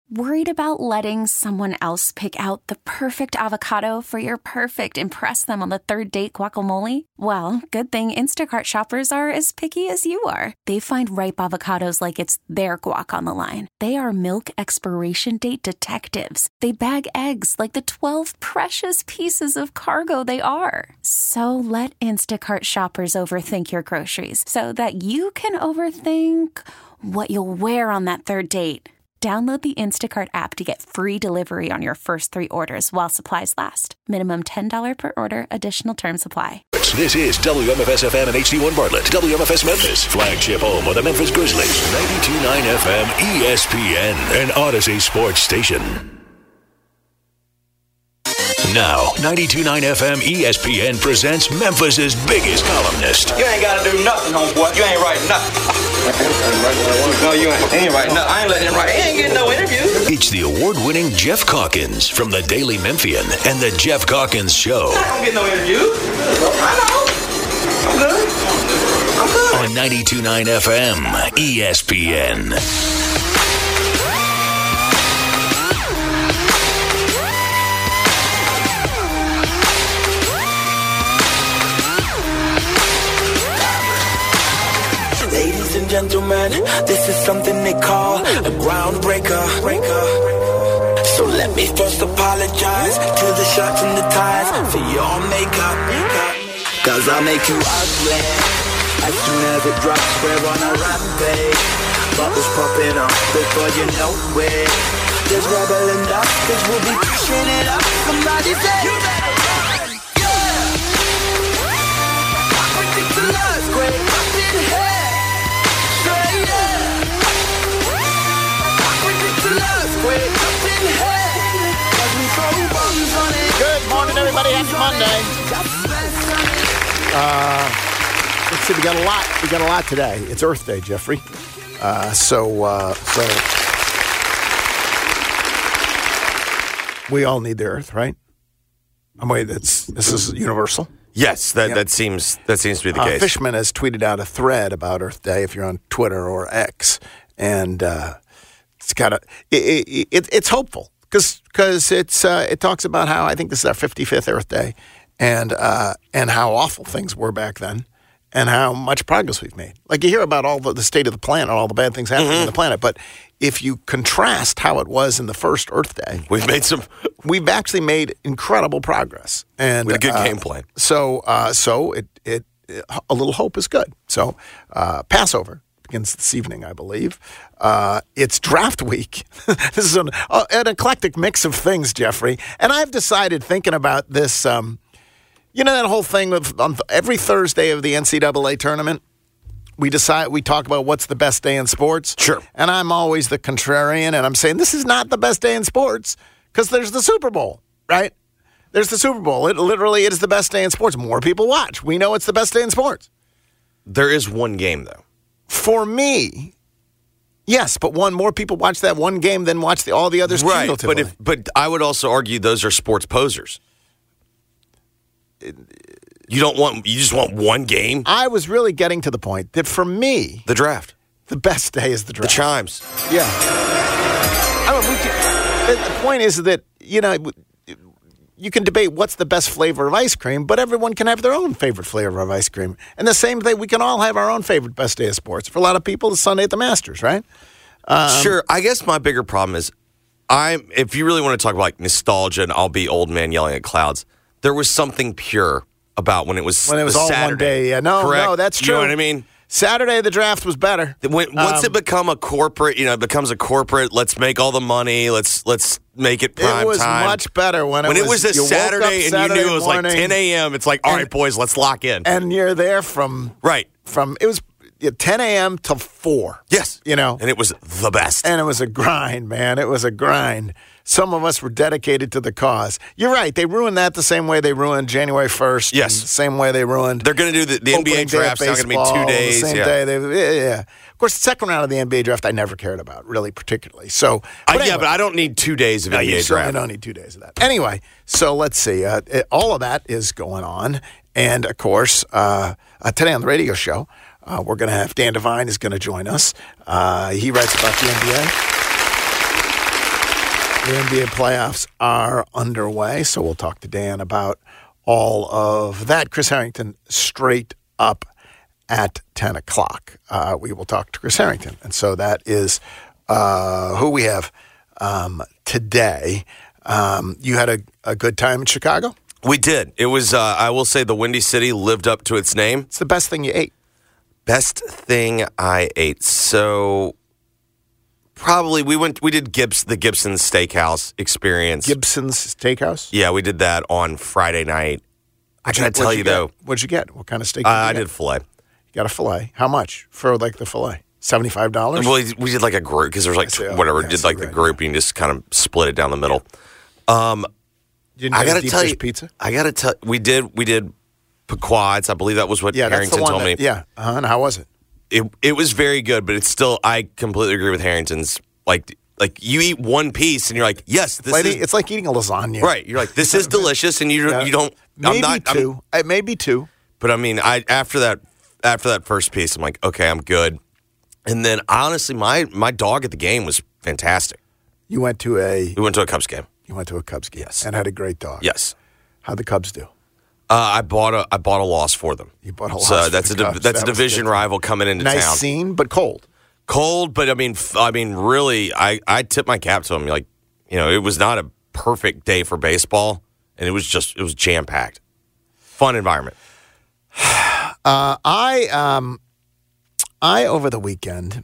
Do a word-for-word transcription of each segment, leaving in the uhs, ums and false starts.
Worried about letting someone else pick out the perfect avocado for your perfect impress them on the third date guacamole? Well, good thing Instacart shoppers are as picky as you are. They find ripe avocados like it's their guac on the line. They are milk expiration date detectives. They bag eggs like the twelve precious pieces of cargo they are. So let Instacart shoppers overthink your groceries so that you can overthink what you'll wear on that third date. Download the Instacart app to get free delivery on your first three orders while supplies last. Minimum ten dollars per order. Additional terms apply. This is W M F S F M and H D one Bartlett. W M F S Memphis, flagship home of the Memphis Grizzlies. ninety-two point nine F M E S P N, an Odyssey sports station. Now, ninety-two point nine F M E S P N presents Memphis's biggest columnist. You ain't got to do nothing, homeboy. You ain't writing nothing. No, you ain't. ain't writing nothing. I ain't letting him write. He ain't getting no interview. It's the award-winning Jeff Calkins from the Daily Memphian and the Jeff Calkins Show. I don't get no interview. I know. I'm good. I'm good. On ninety-two point nine F M E S P N. Ladies and gentlemen, this is something they call a groundbreaker. So let me first apologize to the shirts and the ties for your makeup. Cause I'll make you ugly as soon as it drops. We're on a rampage. Bubbles popping up before you know it. There's rebel enough cause we'll be pushing it up. Somebody say you better run. Yeah. Ridiculous, great up in here. Good morning, everybody. Happy Monday. Uh, let's see. We got a lot. We got a lot today. It's Earth Day, Jeffrey. Uh, so, uh, so we all need the Earth, right? I mean, that's this is universal. Yes, that, Yep. that seems that seems to be the Uh, case. Fishman has tweeted out a thread about Earth Day. If you're on Twitter or X, and uh, it's got a it, it, it, it's hopeful. Because because it's uh, it talks about how I think this is our fifty-fifth Earth Day, and uh, and how awful things were back then, and how much progress we've made. Like you hear about all the, the state of the planet, all the bad things happening Mm-hmm. on the planet, but if you contrast how it was in the first Earth Day, We've made some. we've actually made incredible progress. And We had a good uh, game plan. So uh, so it it a little hope is good. So uh, Passover begins this evening, I believe. Uh, it's draft week. This is an, uh, an eclectic mix of things, Jeffrey. And I've decided, thinking about this, um, you know that whole thing of on th- every Thursday of the N C double A tournament, we decide we talk about what's the best day in sports. Sure. And I'm always the contrarian, and I'm saying this is not the best day in sports because there's the Super Bowl, right? There's the Super Bowl. It literally it is the best day in sports. More people watch. We know it's the best day in sports. There is one game though. For me, yes, but one more people watch that one game than watch the, all the others Right, cumulatively. but if but I would also argue those are sports posers. You don't want you just want one game. I was really getting to the point that for me, The draft, the best day is the the draft. chimes. Yeah. I mean, we can, the point is that, you know, you can debate what's the best flavor of ice cream, but everyone can have their own favorite flavor of ice cream. And the same thing, we can all have our own favorite best day of sports. For a lot of people, it's Sunday at the Masters, right? Um, Sure. I guess my bigger problem is, I'm. If you really want to talk about like nostalgia, and I'll be old man yelling at clouds. There was something pure about when it was When it was the all Saturday, one day. Yeah, no, correct? no, that's You true. know what I mean? Saturday, the draft was better. When, once Um, it become a corporate, you know, it becomes a corporate. Let's make all the money. Let's let's make it prime It was time. much better when it when was, it was a you woke up Saturday and Saturday you knew it was morning, like ten a.m. It's like, all and- right, boys, let's lock in. And you're there from, Right. from it was yeah, ten a.m. till four. Yes. You know, And it was the best. and it was a grind, man. It was a grind. Some of us were dedicated to the cause. You're right. They ruined that the same way they ruined January first. Yes. and the same way they ruined. They're going to do the, the N B A opening day of draft's not going to be baseball, two days. The same yeah. day. They, yeah, yeah. Of course, the second round of the N B A draft, I never cared about, really, particularly. So, Uh, but yeah, anyway. but I don't need two days of No, N B A you certainly draft. don't need two days of that. Anyway, so let's see. Uh, it- all of that is going on. And, of course, uh, uh, today on the radio show, uh, we're going to have Dan Devine is going to join us. Uh, he writes about the N B A. The N B A playoffs are underway, so we'll talk to Dan about all of that. Chris Harrington straight up at ten o'clock. Uh, we will talk to Chris Harrington. And so that is uh, who we have um, today. Um, you had a, a good time in Chicago? We did. It was, uh, I will say, the Windy City lived up to its name. It's the best thing you ate. Best thing I ate. So probably we went, we did Gibbs, the Gibson's Steakhouse experience. Gibson's Steakhouse? Yeah, we did that on Friday night. I gotta tell you, though. What'd you get? What kind of steak Uh, did you I get? did filet. You got a filet. How much for like the filet? seventy-five dollars? Well, we did like a group because there's like I see. Oh, whatever. yeah, I did see, like the right, group and you just kind of split it down the middle. Um, You didn't I get a gotta deep tell dish you, pizza? I gotta tell we did we did Pequod's. I believe that was what Yeah, that's the Harrington one. told That, me. yeah. Uh-huh. And how was it? It it was very good, but it's still I completely agree with Harrington's. Like like you eat one piece and you're like, yes, this Like, is it's like eating a lasagna. right. You're like, this is delicious, and you Yeah. you don't. Maybe I'm not, two. I'm, Uh, maybe two. but I mean, I after that after that first piece, I'm like, okay, I'm good. And then honestly, my my dog at the game was fantastic. You went to a We went to a Cubs game. you went to a Cubs game. Yes. And had a great dog. Yes. How'd the Cubs do? Uh, I bought a I bought a loss for them. You bought a loss So for that's the a div- Cubs. that's That a was division good. rival coming into Nice town. scene, but cold. Cold, but I mean, f- I mean, really, I I tip my cap to them. Like, you know, it was not a perfect day for baseball, and it was just it was jam packed, fun environment. Uh, I um, I over the weekend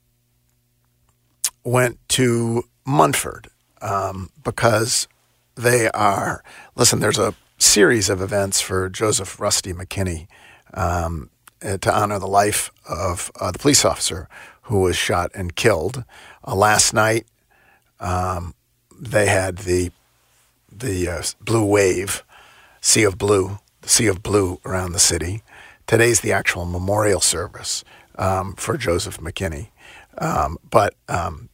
went to Munford um, because they are. Listen, there's a series of events for Joseph Rusty McKinney um, uh, to honor the life of uh, the police officer who was shot and killed. Uh, last night, um, they had the the uh, blue wave, sea of blue, the sea of blue around the city. Today's the actual memorial service um, for Joseph McKinney. Um, but um,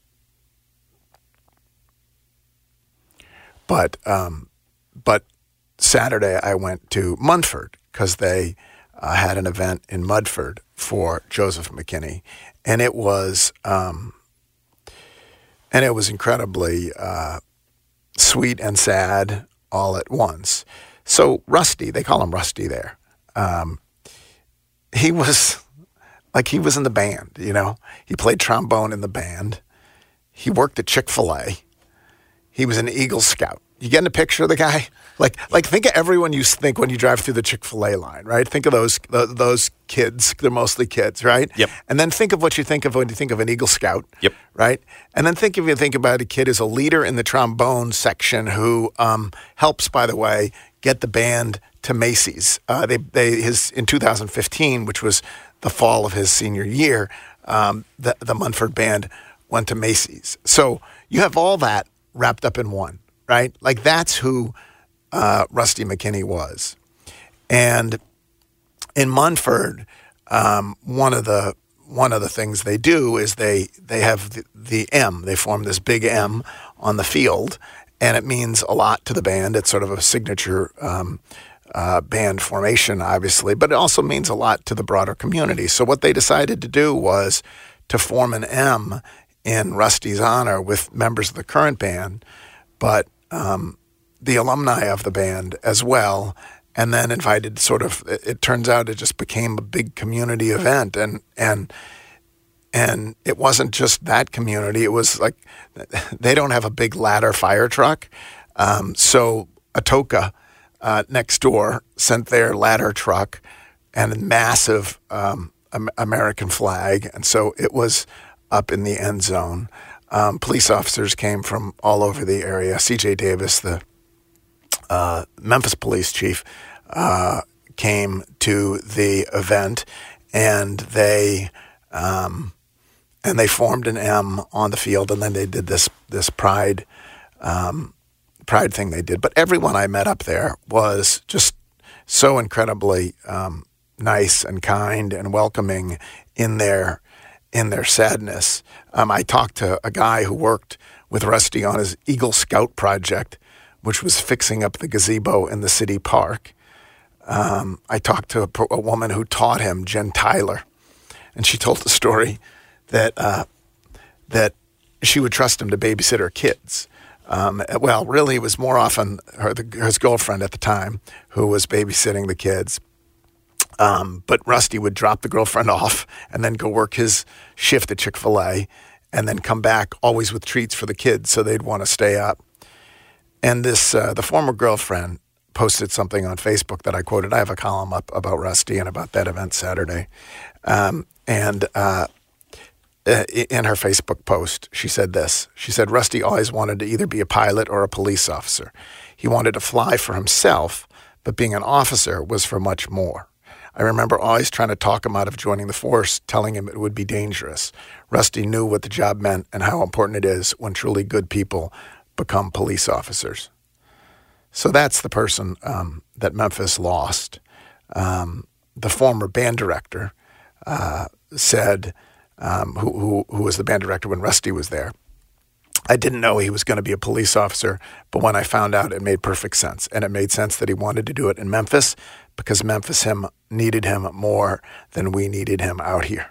but um, but Saturday I went to Munford because they uh, had an event in Mudford for Joseph McKinney, and it was um, and it was incredibly uh, sweet and sad all at once. So Rusty, they call him Rusty there. Um, he was like he was in the band, you know. He played trombone in the band. He worked at Chick-fil-A. He was an Eagle Scout. You getting a picture of the guy? Like, like think of everyone you think when you drive through the Chick-fil-A line, right? Think of those those kids. They're mostly kids, right? Yep. And then think of what you think of when you think of an Eagle Scout. Yep. Right? And then think if you think about a kid as a leader in the trombone section who um, helps, by the way, get the band to Macy's. Uh, they they his in two thousand fifteen, which was the fall of his senior year, um, the the Munford band went to Macy's. So you have all that wrapped up in one, right? Like that's who uh, Rusty McKinney was. And in Munford, um, one of the one of the things they do is they they have the, the M. They form this big M on the field, and it means a lot to the band. It's sort of a signature um, uh, band formation, obviously, but it also means a lot to the broader community. So what they decided to do was to form an M in Rusty's honor with members of the current band, but um, the alumni of the band as well, and then invited sort of, it, it turns out it just became a big community event, and and and it wasn't just that community, it was like, they don't have a big ladder fire truck, um, so Atoka uh, next door sent their ladder truck and a massive um, American flag, and so it was up in the end zone. Um, police officers came from all over the area. C J Davis, the uh, Memphis police chief, uh, came to the event, and they um, and they formed an M on the field, and then they did this this pride um, pride thing they did. But everyone I met up there was just so incredibly um, nice and kind and welcoming in their in their sadness. Um, I talked to a guy who worked with Rusty on his Eagle Scout project, which was fixing up the gazebo in the city park. Um, I talked to a, a woman who taught him, Jen Tyler, and she told the story that uh, that she would trust him to babysit her kids Um, well, really, it was more often her, the, his girlfriend at the time who was babysitting the kids. Um, but Rusty would drop the girlfriend off and then go work his shift at Chick-fil-A and then come back always with treats for the kids so they'd want to stay up. And this, uh, the former girlfriend posted something on Facebook that I quoted. I have a column up about Rusty and about that event Saturday. Um, and uh, in her Facebook post, she said this. She said, Rusty always wanted to either be a pilot or a police officer. He wanted to fly for himself, but being an officer was for much more. I remember always trying to talk him out of joining the force, telling him it would be dangerous. Rusty knew what the job meant and how important it is when truly good people become police officers. So that's the person um, that Memphis lost. Um, the former band director uh, said, um, who, who, who was the band director when Rusty was there, I didn't know he was going to be a police officer, but when I found out, it made perfect sense. And it made sense that he wanted to do it in Memphis because Memphis him needed him more than we needed him out here.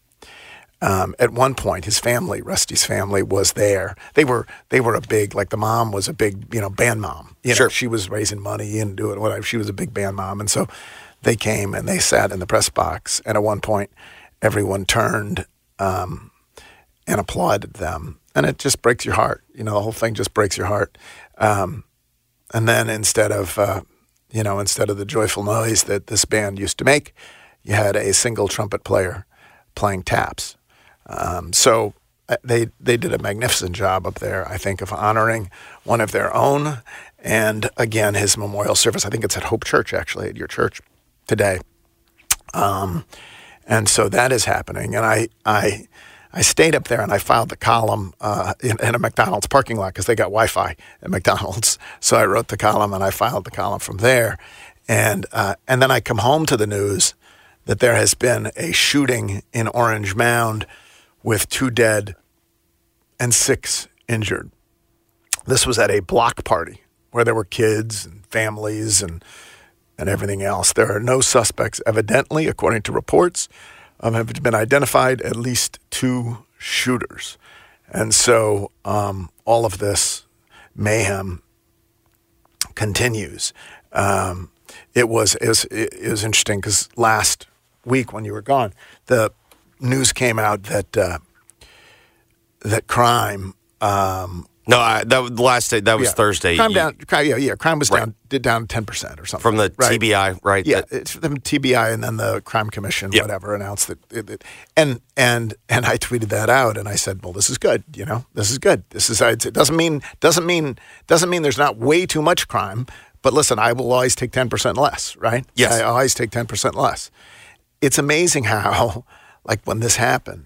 Um, at one point, his family, Rusty's family, was there. They were they were a big, like the mom was a big, you know, band mom. You know, sure. She was raising money and doing whatever. She was a big band mom. And so they came and they sat in the press box. And at one point, everyone turned um, and applauded them. And it just breaks your heart. You know, the whole thing just breaks your heart. Um, and then instead of, uh, you know, instead of the joyful noise that this band used to make, you had a single trumpet player playing taps. Um, so they they did a magnificent job up there, I think, of honoring one of their own. And again, his memorial service, I think it's at Hope Church, actually, at your church today. Um, and so that is happening. And I I I stayed up there and I filed the column uh, in, in a McDonald's parking lot because they got Wi-Fi at McDonald's. So I wrote the column and I filed the column from there. And uh, and then I come home to the news that there has been a shooting in Orange Mound with two dead and six injured. This was at a block party where there were kids and families and and everything else. There are no suspects, evidently, according to reports, um, have been identified, at least two shooters. And so um, all of this mayhem continues. Um, it was, it was, it was interesting because last week when you were gone, the news came out that uh, that crime. Um, no, I, that was the last day. That was yeah, Thursday. Crime You, down. Crime, yeah, yeah. Crime was Right. down. Did down ten percent or something from the right? T B I, right? Yeah, That- it's from T B I, and then the Crime Commission, Yep. whatever, announced that. It, it, and and and I tweeted that out, and I said, "Well, this is good. You know, this is good. This is. It doesn't mean doesn't mean doesn't mean there's not way too much crime, but listen, I will always take ten percent less, right? Yes. I always take ten percent less. It's amazing how, like, when this happened,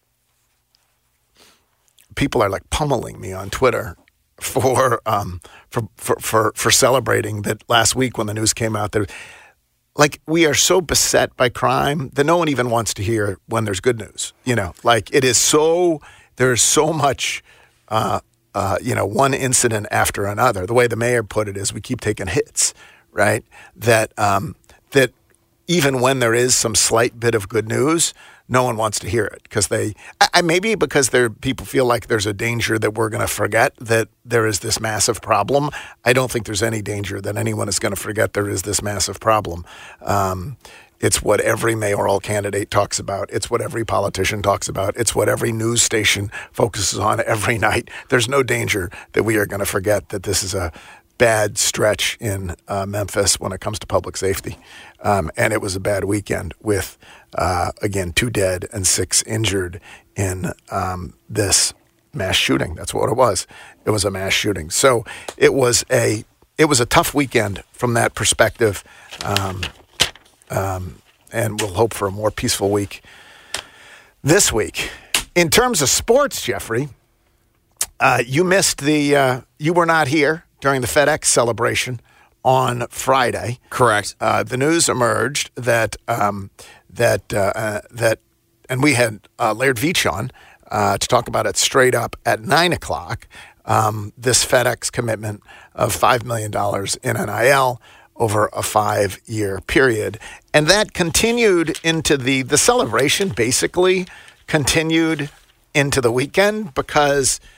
people are like pummeling me on Twitter for um for for for, for celebrating that last week when the news came out that, like, we are so beset by crime that no one even wants to hear when there's good news. You know, like, it is so, there's so much, uh, uh, you know, one incident after another. The way the mayor put it is we keep taking hits, right? That um, that even when there is some slight bit of good news, no one wants to hear it because they, I, I, maybe because there people feel like there's a danger that we're going to forget that there is this massive problem. I don't think there's any danger that anyone is going to forget there is this massive problem. Um, it's what every mayoral candidate talks about. It's what every politician talks about. It's what every news station focuses on every night. There's no danger that we are going to forget that this is a bad stretch in uh, Memphis when it comes to public safety. Um, and it was a bad weekend with, uh, again, two dead and six injured in um, this mass shooting. That's what it was. It was a mass shooting. So it was a it was a tough weekend from that perspective. Um, um, and we'll hope for a more peaceful week this week. In terms of sports, Jeffrey, uh, you missed the, uh, you were not here during the FedEx celebration on Friday. Correct. Uh, the news emerged that um, that uh, uh, that, and we had uh, Laird Veach on uh, to talk about it straight up at nine o'clock. Um, this FedEx commitment of five million dollars in N I L over a five-year period, and that continued into the the celebration. Basically, continued into the weekend because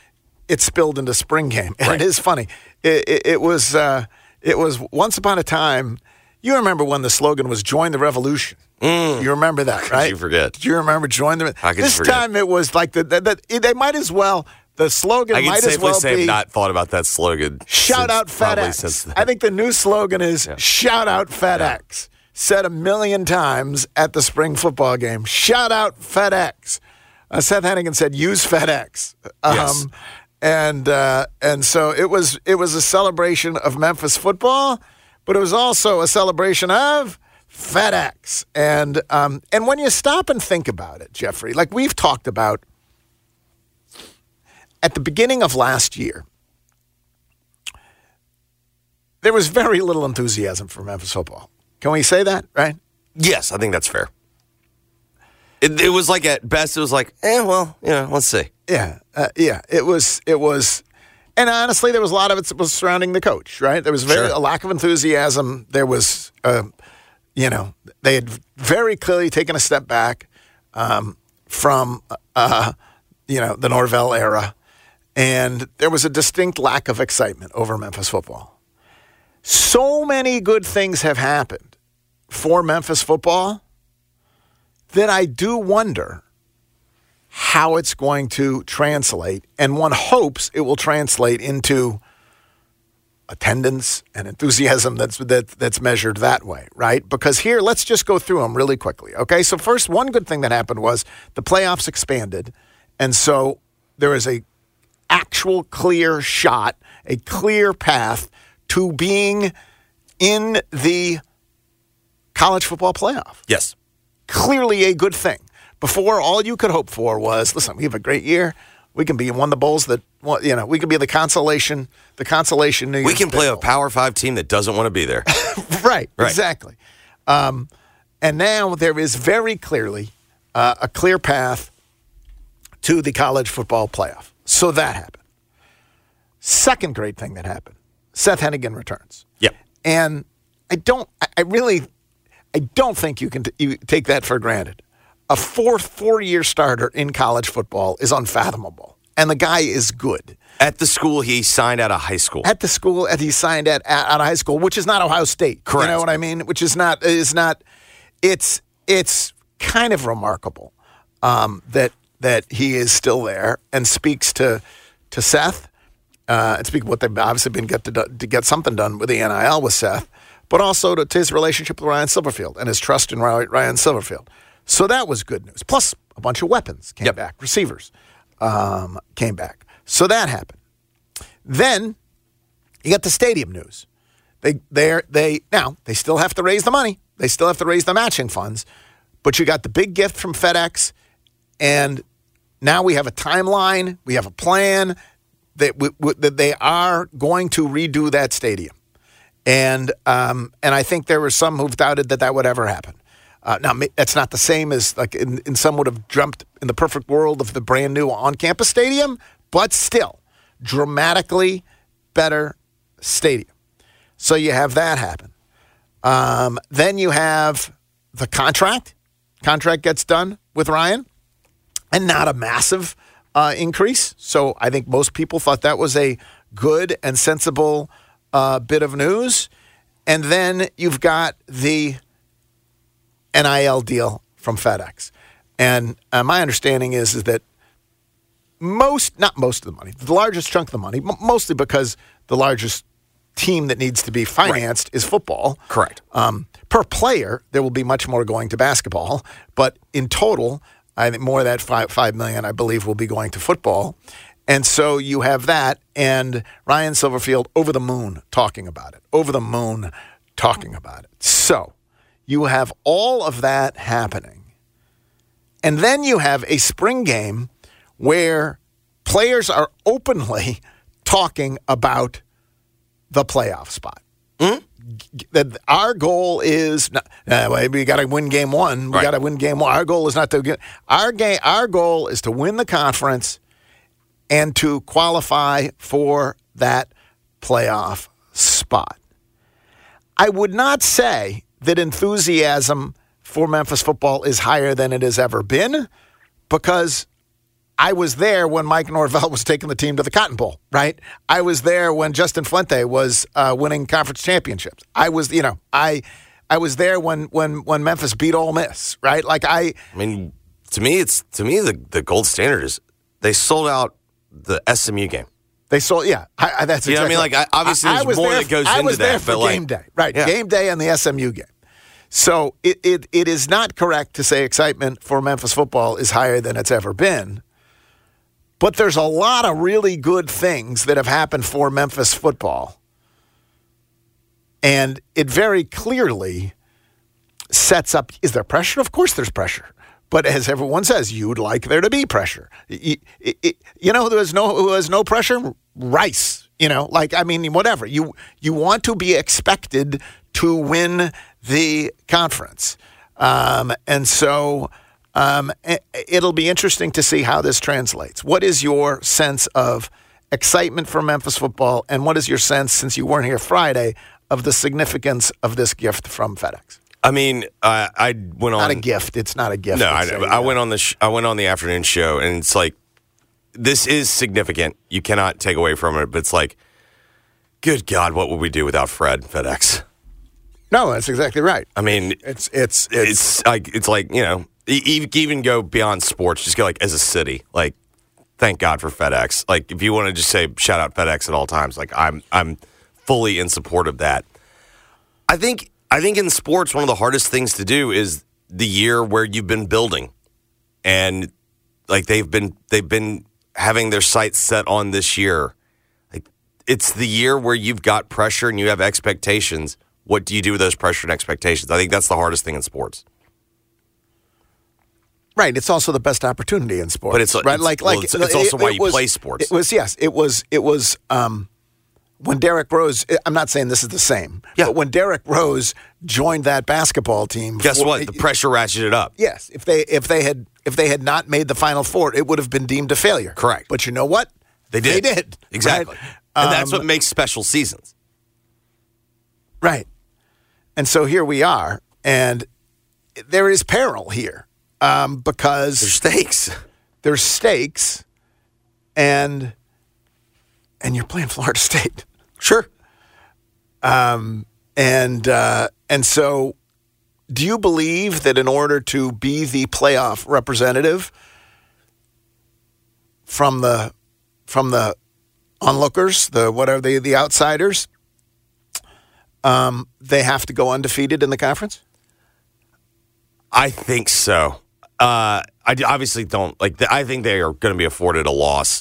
it spilled into spring game. And Right. it is funny. It, it, it was uh, it was once upon a time. You remember when the slogan was "Join the Revolution"? Mm. You remember that, How could right? you forget? Do you remember "Join the"? How could you this forget? time it was like the, the, the they might as well. The slogan I can might as safely well say be I've not thought about that slogan. "Shout since- out probably since FedEx." then. I think the new slogan is "Shout out FedEx." Said a million times at the spring football game. Shout out FedEx. Uh, Seth Hennigan said, "Use FedEx." Um, Yes. And uh, and so it was. It was a celebration of Memphis football, but it was also a celebration of FedEx. And um, and when you stop and think about it, Jeffrey, like we've talked about at the beginning of last year, there was very little enthusiasm for Memphis football. Can we say that, right? Yes, I think that's fair. It, it was like at best, it was like, eh, well, you know, let's see. Yeah, uh, yeah. It was, it was, and honestly, there was a lot of it was surrounding the coach, right? There was very Sure. a lack of enthusiasm. There was, uh, you know, they had very clearly taken a step back um, from, uh, you know, the Norvell era, and there was a distinct lack of excitement over Memphis football. So many good things have happened for Memphis football that I do wonder how it's going to translate, and one hopes it will translate into attendance and enthusiasm that's that, that's measured that way, right? Because here, let's just go through them really quickly, okay? So first, one good thing that happened was the playoffs expanded, and so there is a actual clear shot, a clear path to being in the college football playoff. Yes. Clearly a good thing. Before, all you could hope for was, listen, we have a great year. We can be in one of the bowls that, well, you know, we can be the consolation, the consolation. New We Year's can play Big a Bowl. Power Five team that doesn't want to be there. right, Right. exactly. Um, and now there is very clearly uh, a clear path to the college football playoff. So that happened. Second great thing that happened, Seth Hennigan returns. Yep. And I don't, I- I really, I don't think you can t- you take that for granted. A fourth four-year starter in college football is unfathomable. And the guy is good. At the school he signed out of high school. At the school that he signed at, at out of high school, which is not Ohio State. Correct. You know what I mean? Which is not, is not, it's, it's kind of remarkable um, that, that he is still there and speaks to, to Seth. Uh, and speak of what they've obviously been get to, do, to get something done with the N I L with Seth, but also to, to his relationship with Ryan Silverfield and his trust in Ryan Ryan Silverfield. So that was good news. Plus, a bunch of weapons came Yep. back. Receivers um, came back. So that happened. Then you got the stadium news. They they they now they still have to raise the money. They still have to raise the matching funds, but you got the big gift from FedEx, and now we have a timeline. We have a plan that w- w- that they are going to redo that stadium, and um, and I think there were some who've doubted that that would ever happen. Uh, now, that's not the same as like in, in some would have dreamt in the perfect world of the brand new on-campus stadium, but still dramatically better stadium. So you have that happen. Um, then you have the contract. Contract gets done with Ryan, and not a massive uh, increase. So I think most people thought that was a good and sensible uh, bit of news. And then you've got the N I L deal from FedEx. And uh, my understanding is, is that most, not most of the money, the largest chunk of the money, m- mostly because the largest team that needs to be financed is football. Correct. Um, per player, there will be much more going to basketball. But in total, I think more of that five, five million, I believe, will be going to football. And so you have that, and Ryan Silverfield over the moon talking about it, over the moon talking about it. So you have all of that happening. And then you have a spring game where players are openly talking about the playoff spot. Mm-hmm. That our goal is not, uh, we got to win game one. We Right. got to win game one. Our goal is not to get our game. Our goal is to win the conference and to qualify for that playoff spot. I would not say that enthusiasm for Memphis football is higher than it has ever been, because I was there when Mike Norvell was taking the team to the Cotton Bowl, right? I was there when Justin Fuente was uh, winning conference championships. I was, you know, I I was there when when when Memphis beat Ole Miss, right? Like I, I mean, to me, it's to me the, the gold standard is they sold out the S M U game. They sold, yeah. I, I, that's you know exactly what I mean. Like I, obviously, there's more there, that goes I into was there that. for but game like, day, right? yeah. Game day and the S M U game. So it, it it is not correct to say excitement for Memphis football is higher than it's ever been. But there's a lot of really good things that have happened for Memphis football. And it very clearly sets up, is there pressure? Of course there's pressure. But as everyone says, you'd like there to be pressure. You, you know who has no who has no pressure? Rice. You know, like, I mean, whatever. You you want to be expected to win the conference. Um, and so um, it'll be interesting to see how this translates. What is your sense of excitement for Memphis football? And what is your sense, since you weren't here Friday, of the significance of this gift from FedEx? I mean, uh, I went on. Not a gift. It's not a gift. No, I, a, I went on the sh- I went on the afternoon show, and it's like, this is significant. You cannot take away from it, but it's like, good God, what would we do without Fred FedEx? No, that's exactly right. I mean, it's it's it's, it's, it's like it's like you know, you even go beyond sports. Just go like as a city, like thank God for FedEx. Like if you want to just say shout out FedEx at all times, like I'm I'm fully in support of that. I think. I think in sports, one of the hardest things to do is the year where you've been building, and like they've been they've been having their sights set on this year. Like it's the year where you've got pressure and you have expectations. What do you do with those pressure and expectations? I think that's the hardest thing in sports. Right. It's also the best opportunity in sports. But it's right. It's, like well, like it's, it's also it, why it you was, play sports. It was yes. It was it was. Um, When Derrick Rose, I'm not saying this is the same, yeah. but when Derrick Rose joined that basketball team, guess for, what? The pressure ratcheted up. Yes, if they if they had if they had not made the Final Four, it would have been deemed a failure. Correct. But you know what? They did. They did exactly, right? and um, that's what makes special seasons. Right. And so here we are, and there is peril here um, because there's stakes. There's stakes, and and you're playing Florida State. Sure. Um, and uh, and so, do you believe that in order to be the playoff representative from the from the onlookers, the what are they, the outsiders, um, they have to go undefeated in the conference? I think so. Uh, I obviously don't like. I think they are going to be afforded a loss.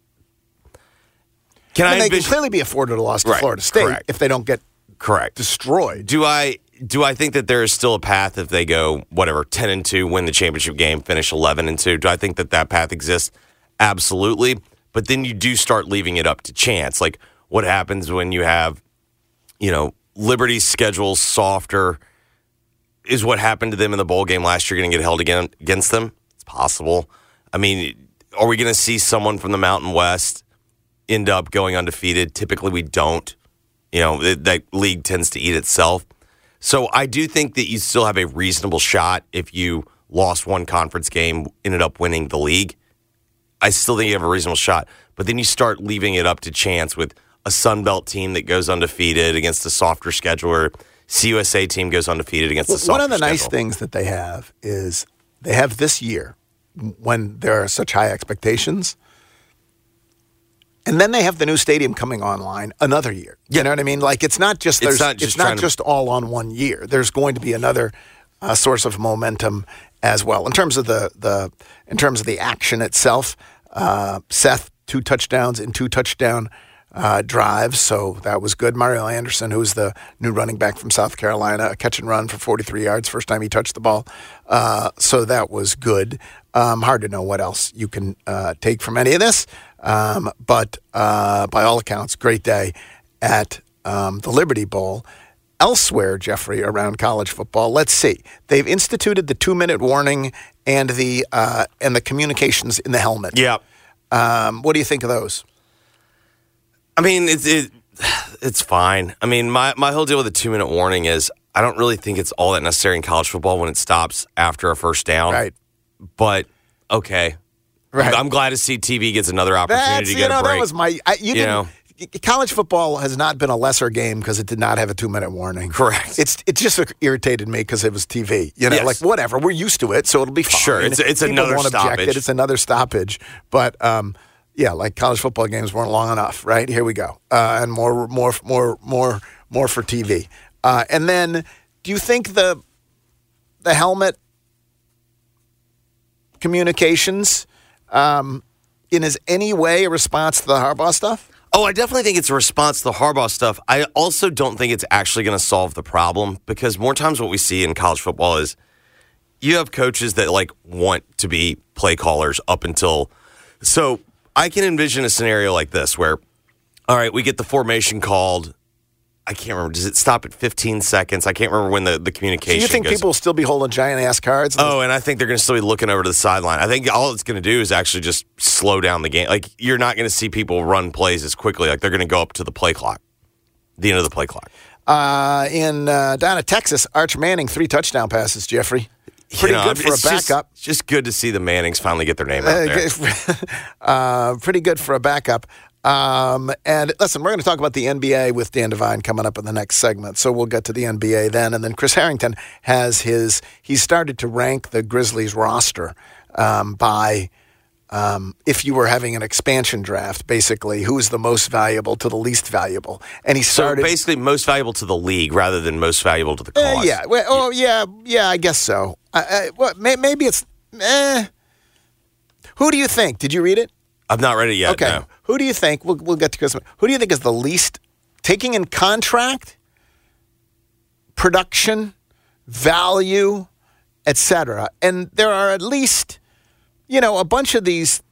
Can I mean, I they envision- can clearly be afforded a loss to Right, Florida State correct. if they don't get correct destroyed. Do I do I think that there is still a path if they go whatever ten and two, win the championship game, finish eleven and two? Do I think that that path exists? Absolutely. But then you do start leaving it up to chance. Like what happens when you have, you know, Liberty's schedule softer? Is what happened to them in the bowl game last year going to get held again against them? It's possible. I mean, are we going to see someone from the Mountain West end up going undefeated? Typically we don't. You know, that, that league tends to eat itself. So I do think that you still have a reasonable shot if you lost one conference game, ended up winning the league. I still think you have a reasonable shot. But then you start leaving it up to chance with a Sun Belt team that goes undefeated against a softer schedule, or C U S A team goes undefeated against a softer schedule. One of the nice things that they have is they have this year when there are such high expectations. And then they have the new stadium coming online another year. You Yeah. know what I mean? Like it's not just there's, It's not just it's not trying to- just all on one year. There's going to be another uh, source of momentum as well in terms of the the in terms of the action itself. Uh, Seth two touchdowns in two touchdown uh, drives, so that was good. Mario Anderson, who's the new running back from South Carolina, a catch and run for forty-three yards, first time he touched the ball. Uh, so that was good. Um, hard to know what else you can uh, take from any of this. Um, but uh, by all accounts, great day at um, the Liberty Bowl. Elsewhere, Jeffrey, around college football, let's see. They've instituted the two-minute warning and the uh, and the communications in the helmet. Yeah. Um, what do you think of those? I mean, it's it, it's fine. I mean, my, my whole deal with the two-minute warning is I don't really think it's all that necessary in college football when it stops after a first down. Right. But, okay. Right. I'm glad to see T V gets another opportunity That's, to you get know, a break. that was my. I, you, you didn't, know? College football has not been a lesser game because it did not have a two-minute warning. Correct. It's it just irritated me because it was T V. You know, Yes. like whatever, we're used to it, so it'll be fine. Sure, it's- it's People another won't object stoppage. It. It's another stoppage, but um, yeah, like college football games weren't long enough, right? Here we go, uh, and more, more, more, more, more for T V. Uh, and then, do you think the the helmet communications um, in is any way a response to the Harbaugh stuff? Oh, I definitely think it's a response to the Harbaugh stuff. I also don't think it's actually going to solve the problem because more times what we see in college football is you have coaches that like want to be play callers up until. So I can envision a scenario like this where, all right, we get the formation called. I can't remember. Does it stop at fifteen seconds? I can't remember when the, the communication Do you think goes. people will still be holding giant ass cards? Oh, and I think they're going to still be looking over to the sideline. I think all it's going to do is actually just slow down the game. Like, you're not going to see people run plays as quickly. Like, they're going to go up to the play clock, the end of the play clock. Uh, in uh, down at Texas, Arch Manning, three touchdown passes, Jeffrey. Pretty You know, good for a it's just- backup. It's just good to see the Mannings finally get their name out there. uh, pretty good for a backup. Um, and listen, we're going to talk about the N B A with Dan Devine coming up in the next segment. So we'll get to the N B A then. And then Chris Harrington has his, he's started to rank the Grizzlies roster um, by, um, if you were having an expansion draft, basically, who's the most valuable to the least valuable. And he So started. basically most valuable to the league rather than most valuable to the Uh, cause. yeah. Well, oh, yeah. Yeah, I guess so. I, I, well, may, maybe it's. Eh. Who do you think? Did you read it? I've not read it yet. Okay. No. Who do you think? We'll, we'll get to Christmas. Who do you think is the least taking in contract, production, value, et cetera? And there are at least, you know, a bunch of these.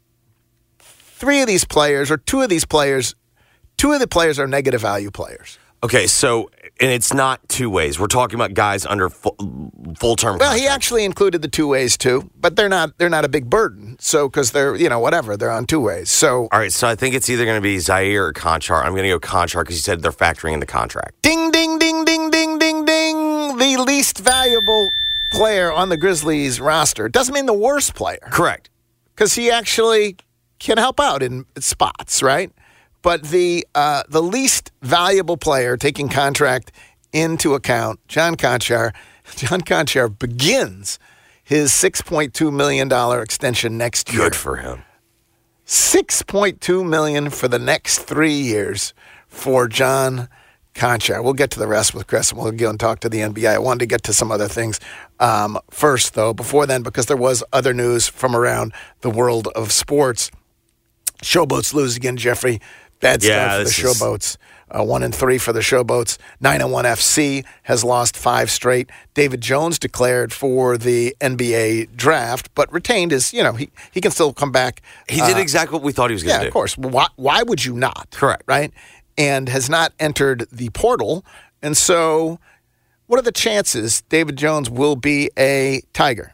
Three of these players, or two of these players, two of the players are negative value players. Okay, so, and it's not two ways. We're talking about guys under full, full-term Well, he contract. actually included the two ways too, but they're not they're not a big burden. So because they're you know whatever they're on two ways. So All right, so I think it's either going to be Zaire or Conchar. I'm going to go Conchar because you said they're factoring in the contract. ding ding ding ding ding ding ding, the least valuable player on the Grizzlies roster. Doesn't mean the worst player Correct. because he actually can help out in spots, right? But the uh, the least valuable player, taking contract into account, John Conchar. John Conchar begins his six point two million dollars extension next year. Good for him. six point two million dollars for the next three years for John Conchar. We'll get to the rest with Chris, and we'll go and talk to the N B A. I wanted to get to some other things um, first, though, before then, because there was other news from around the world of sports. Showboats lose again, Jeffrey. Bad Yeah, start for the this is- Showboats. Uh, one and three for the Showboats. Nine and one F C has lost five straight. David Jones declared for the N B A draft, but retained his. You know, he he can still come back. He did uh, exactly what we thought he was going to yeah, do. of course. Why, why would you not? Correct. Right? And has not entered the portal. And so, what are the chances David Jones will be a Tiger?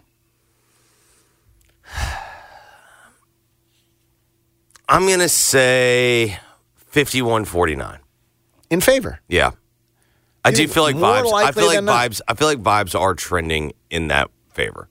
I'm going to say fifty-one forty-nine. In favor. Yeah. I You do think feel like more vibes. I likely feel like than not? vibes. I feel like vibes are trending in that favor.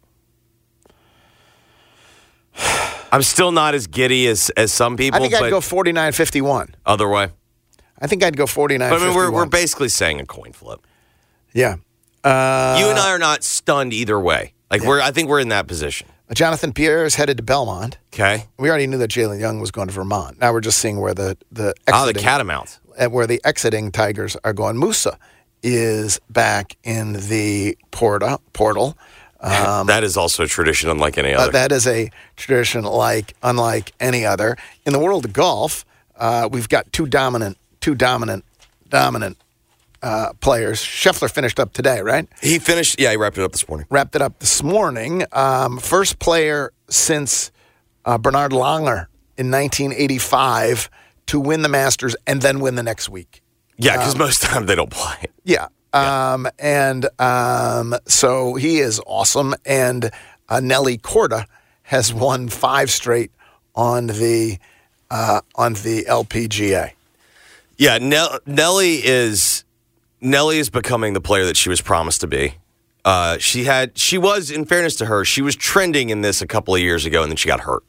I'm still not as giddy as, as some people. I think I'd but go forty-nine fifty-one. other way. I think I'd go forty-nine But I mean, fifty-one. we're we're basically saying a coin flip. Yeah. Uh, you and I are not stunned either way. Like we're, I think we're in that position. Jonathan Pierre is headed to Belmont. Okay. We already knew that Jalen Young was going to Vermont. Now we're just seeing where the the Oh, the exiting, Catamounts. uh, where the exiting Tigers are going. Musa is back in the porta, portal. Um, that is also a tradition unlike any uh, other. that is a tradition like unlike any other. In the world of golf, uh, we've got two dominant, two dominant, dominant uh, players. Scheffler finished up today, right? he finished. Yeah, he wrapped it up this morning. Wrapped it up this morning. Um, first player since uh, Bernard Langer in nineteen eighty-five to win the Masters and then win the next week. Yeah, because most of the time they don't play. Yeah. Um, and um, so he is awesome. And uh, Nelly Korda has won five straight on the uh, on the L P G A. Yeah, Nell- Nelly is Nelly is becoming the player that she was promised to be. Uh, she had she was, in fairness to her, she was trending in this a couple of years ago, and then she got hurt.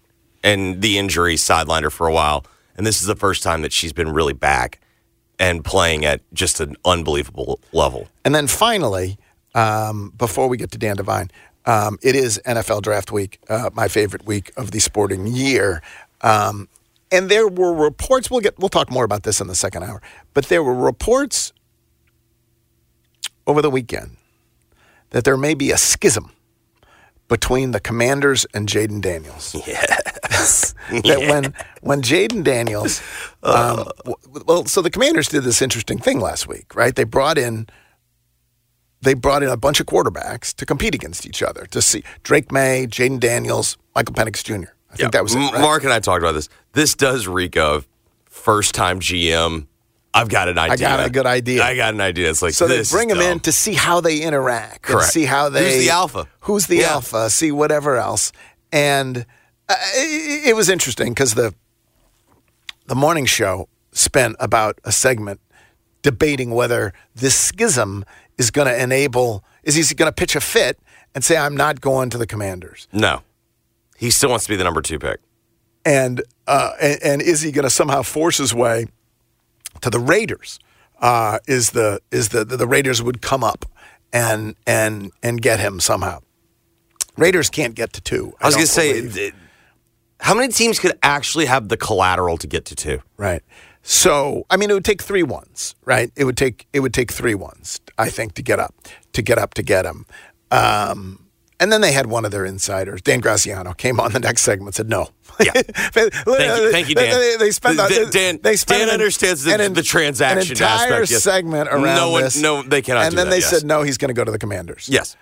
and the injury sidelined her for a while. And this is the first time that she's been really back and playing at just an unbelievable level. And then finally, um, before we get to Dan Devine, um, it is N F L Draft Week, uh, my favorite week of the sporting year. Um, and there were reports. We'll get. We'll talk more about this in the second hour. But there were reports over the weekend that there may be a schism between the Commanders and Jaden Daniels. Yes. that yeah. when when Jaden Daniels, um, w- well, so the Commanders did this interesting thing last week, right? They brought in they brought in a bunch of quarterbacks to compete against each other to see Drake May, Jaden Daniels, Michael Penix Junior I think yeah. that was it, right? Mark and I talked about this. This does reek of first time G M. I've got an idea. I got a good idea. I got an idea. It's like so this they bring is them dumb. in to see how they interact, and Correct. see how they Who's the alpha? Who's the Yeah. alpha? See whatever else, and uh, it, it was interesting because the the morning show spent about a segment debating whether this schism is going to enable. Is he going to pitch a fit and say, "I'm not going to the Commanders"? No, he still wants to be the number two pick. And uh, and, and is he going to somehow force his way to the Raiders? Uh, is the is the, the the Raiders would come up and and and get him somehow? Raiders can't get to two. I was going don't to say, believe. it- how many teams could actually have the collateral to get to two? Right. So I mean, it would take three ones, right? It would take it would take three ones, I think, to get up to get up to get him. Um, And then they had one of their insiders, Dan Graziano, came on the next segment and said no. Yeah. thank, you, thank you, Dan. They, they spent Dan, the, Dan, they spent Dan an- understands the, an, the transaction an entire aspect. Yes. segment around no one, this. No, they cannot And do then that, they yes. said no, he's going to go to the Commanders. Yes.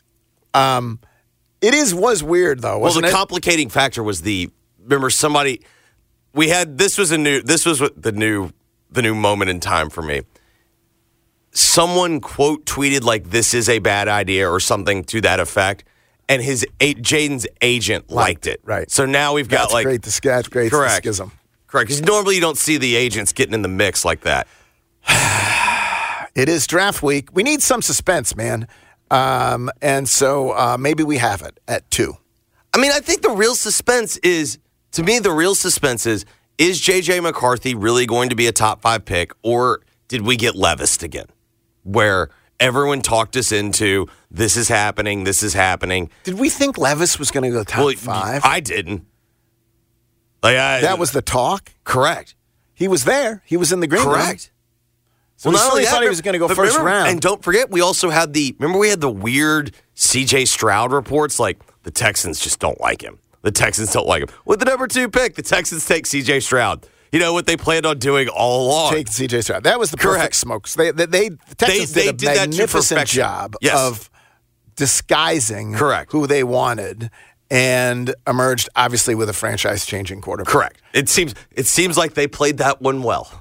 It is was weird though, Well, wasn't the it? complicating factor was the remember somebody we had this was a new this was what the new the new moment in time for me. Someone quote tweeted like this is a bad idea or something to that effect, and his a- Jaden's agent liked it. right. So now we've got That's like great. The sketch, great the correct, schism. correct. Because normally you don't see the agents getting in the mix like that. It is draft week. We need some suspense, man. Um, and so uh, maybe we have it at two. I mean, I think the real suspense is, to me, the real suspense is, is J J McCarthy really going to be a top five pick, or did we get Levis again? Where everyone talked us into, this is happening, this is happening. Did we think Levis was going to go top Well, five? I didn't. Like I, that was the talk. correct. He was there. He was in the green room. Correct. So we certainly thought he was going to go but first remember- round. And don't forget, we also had the, remember we had the weird C J Stroud reports, like the Texans just don't like him. The Texans don't like him. With the number two pick, the Texans take C J Stroud. You know what they planned on doing all along. Take C J Stroud. That was the perfect Correct. smokes. They, they, they the Texans They- they did did a that to magnificent perfection. job Yes. of disguising Correct. who they wanted and emerged, obviously, with a franchise-changing quarterback. Correct. It seems it seems like they played that one well.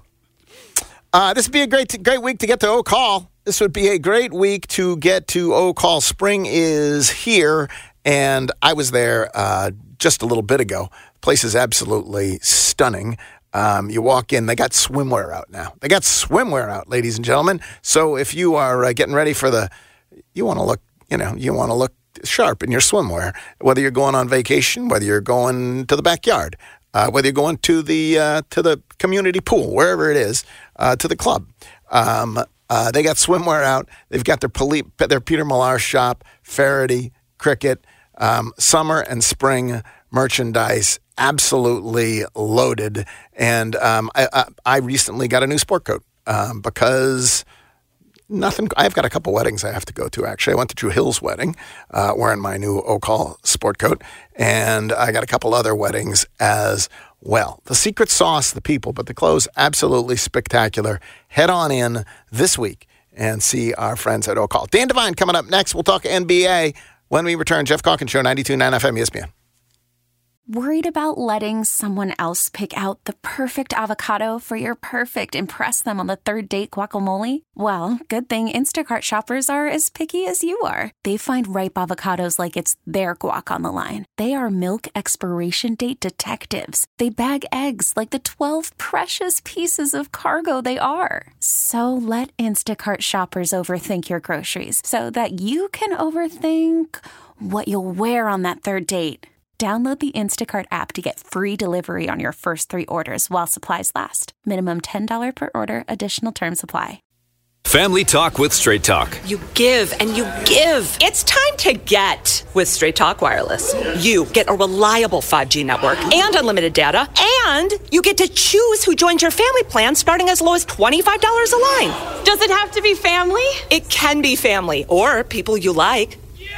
Uh, this would be a great great week to get to Oak Hall. This would be a great week to get to Oak Hall. Spring is here, and I was there uh, just a little bit ago. The place is absolutely stunning. Um, you walk in, they got swimwear out now. They got swimwear out, ladies and gentlemen. So if you are uh, getting ready for the, you want to look, you know, you want to look sharp in your swimwear, whether you're going on vacation, whether you're going to the backyard, uh, whether you're going to the uh, to the community pool, wherever it is, uh, to the club. Um, uh, they got swimwear out. They've got their Poli- their Peter Millar shop, Faraday, Cricket, um, summer and spring merchandise, absolutely loaded. And um, I, I, I recently got a new sport coat um, because. Nothing. I've got a couple weddings I have to go to, actually. I went to Drew Hill's wedding uh, wearing my new Oak Hall sport coat, and I got a couple other weddings as well. The secret sauce, the people, but the clothes, absolutely spectacular. Head on in this week and see our friends at Oak Hall. Dan Devine coming up next. We'll talk N B A when we return. Jeff Calkins Show, ninety-two point nine F M E S P N. Worried about letting someone else pick out the perfect avocado for your perfect impress them on the third date guacamole? Well, good thing Instacart shoppers are as picky as you are. They find ripe avocados like it's their guac on the line. They are milk expiration date detectives. They bag eggs like the twelve precious pieces of cargo they are. So let Instacart shoppers overthink your groceries so that you can overthink what you'll wear on that third date. Download the Instacart app to get free delivery on your first three orders while supplies last. Minimum ten dollars per order. Additional terms apply. Family Talk with Straight Talk. You give and you give. It's time to get with Straight Talk Wireless. You get a reliable five G network and unlimited data, and you get to choose who joins your family plan starting as low as twenty-five dollars a line. Does it have to be family? It can be family or people you like.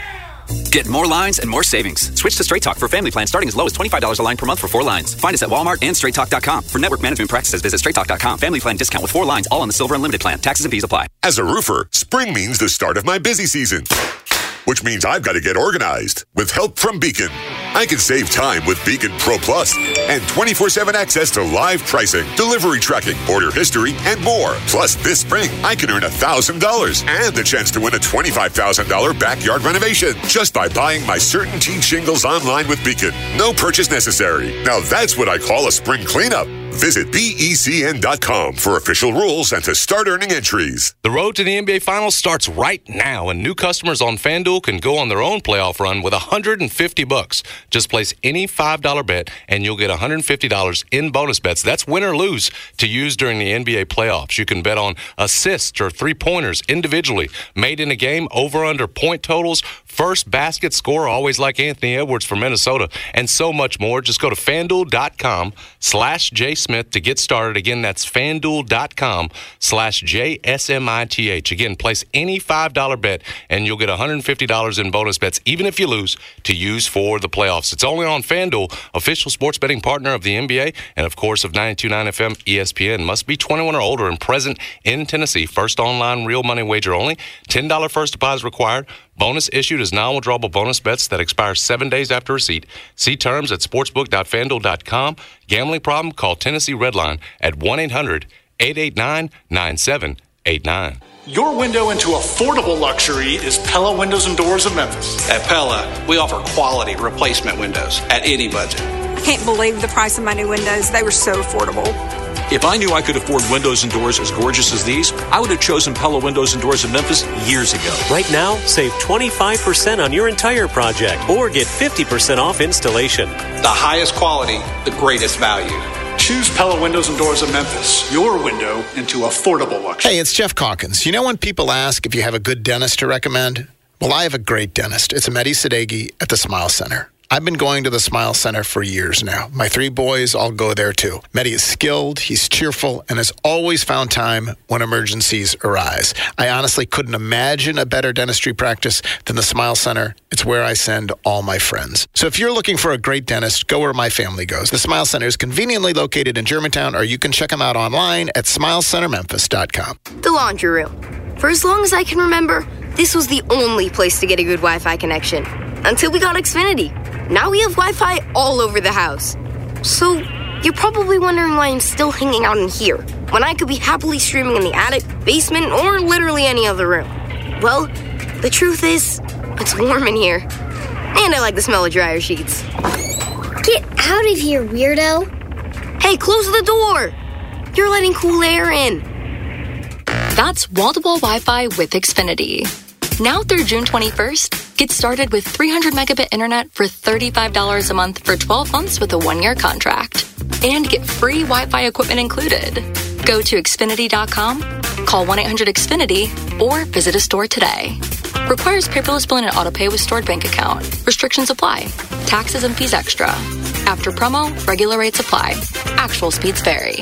Get more lines and more savings. Switch to Straight Talk for family plan starting as low as twenty-five dollars a line per month for four lines. Find us at Walmart and straight talk dot com. For network management practices, visit straight talk dot com. Family plan discount with four lines, all on the Silver Unlimited plan. Taxes and fees apply. As a roofer, spring means the start of my busy season, which means I've got to get organized. With help from Beacon, I can save time with Beacon Pro Plus and twenty-four seven access to live pricing, delivery tracking, order history, and more. Plus, this spring, I can earn one thousand dollars and the chance to win a twenty-five thousand dollars backyard renovation just by buying my CertainTeed shingles online with Beacon. No purchase necessary. Now that's what I call a spring cleanup. Visit B E C N dot com for official rules and to start earning entries. The road to the N B A Finals starts right now, and new customers on FanDuel can go on their own playoff run with one hundred fifty bucks. Just place any five dollar bet, and you'll get one hundred fifty dollars in bonus bets. That's win or lose to use during the N B A playoffs. You can bet on assists or three-pointers individually, made in a game, over-under point totals, first basket score, always like Anthony Edwards from Minnesota, and so much more. Just go to FanDuel dot com slash J Smith to get started. Again, that's FanDuel dot com slash J S M I T H. Again, place any five dollar bet, and you'll get one hundred fifty dollars in bonus bets, even if you lose, to use for the playoffs. It's only on FanDuel, official sports betting partner of the N B A, and of course of ninety-two point nine F M E S P N. Must be twenty-one or older and present in Tennessee. First online real money wager only. ten dollars first deposit required. Bonus issued as non-withdrawable bonus bets that expire seven days after receipt. See terms at sportsbook dot fanduel dot com. Gambling problem? Call Tennessee Redline at one eight hundred eight eight nine nine seven eight nine. Your window into affordable luxury is Pella Windows and Doors of Memphis. At Pella, we offer quality replacement windows at any budget. Can't believe the price of my new windows. They were so affordable. If I knew I could afford windows and doors as gorgeous as these, I would have chosen Pella Windows and Doors of Memphis years ago. Right now, save twenty-five percent on your entire project or get fifty percent off installation. The highest quality, the greatest value. Choose Pella Windows and Doors of Memphis, your window into affordable luxury. Hey, it's Jeff Calkins. You know when people ask if you have a good dentist to recommend? Well, I have a great dentist. It's Mehdi Sadeghi at the Smile Center. I've been going to the Smile Center for years now. My three boys all go there too. Mehdi is skilled, he's cheerful, and has always found time when emergencies arise. I honestly couldn't imagine a better dentistry practice than the Smile Center. It's where I send all my friends. So if you're looking for a great dentist, go where my family goes. The Smile Center is conveniently located in Germantown, or you can check them out online at smile center memphis dot com. The laundry room. For as long as I can remember, this was the only place to get a good Wi-Fi connection. Until we got Xfinity. Now we have Wi-Fi all over the house. So, you're probably wondering why I'm still hanging out in here, when I could be happily streaming in the attic, basement, or literally any other room. Well, the truth is, it's warm in here. And I like the smell of dryer sheets. Get out of here, weirdo. Hey, close the door! You're letting cool air in. That's wall-to-wall Wi-Fi with Xfinity. Now through June twenty-first, get started with three hundred megabit internet for thirty-five dollars a month for twelve months with a one-year contract. And get free Wi-Fi equipment included. Go to Xfinity dot com, call one eight hundred X Finity, or visit a store today. Requires paperless billing and autopay with stored bank account. Restrictions apply. Taxes and fees extra. After promo, regular rates apply. Actual speeds vary.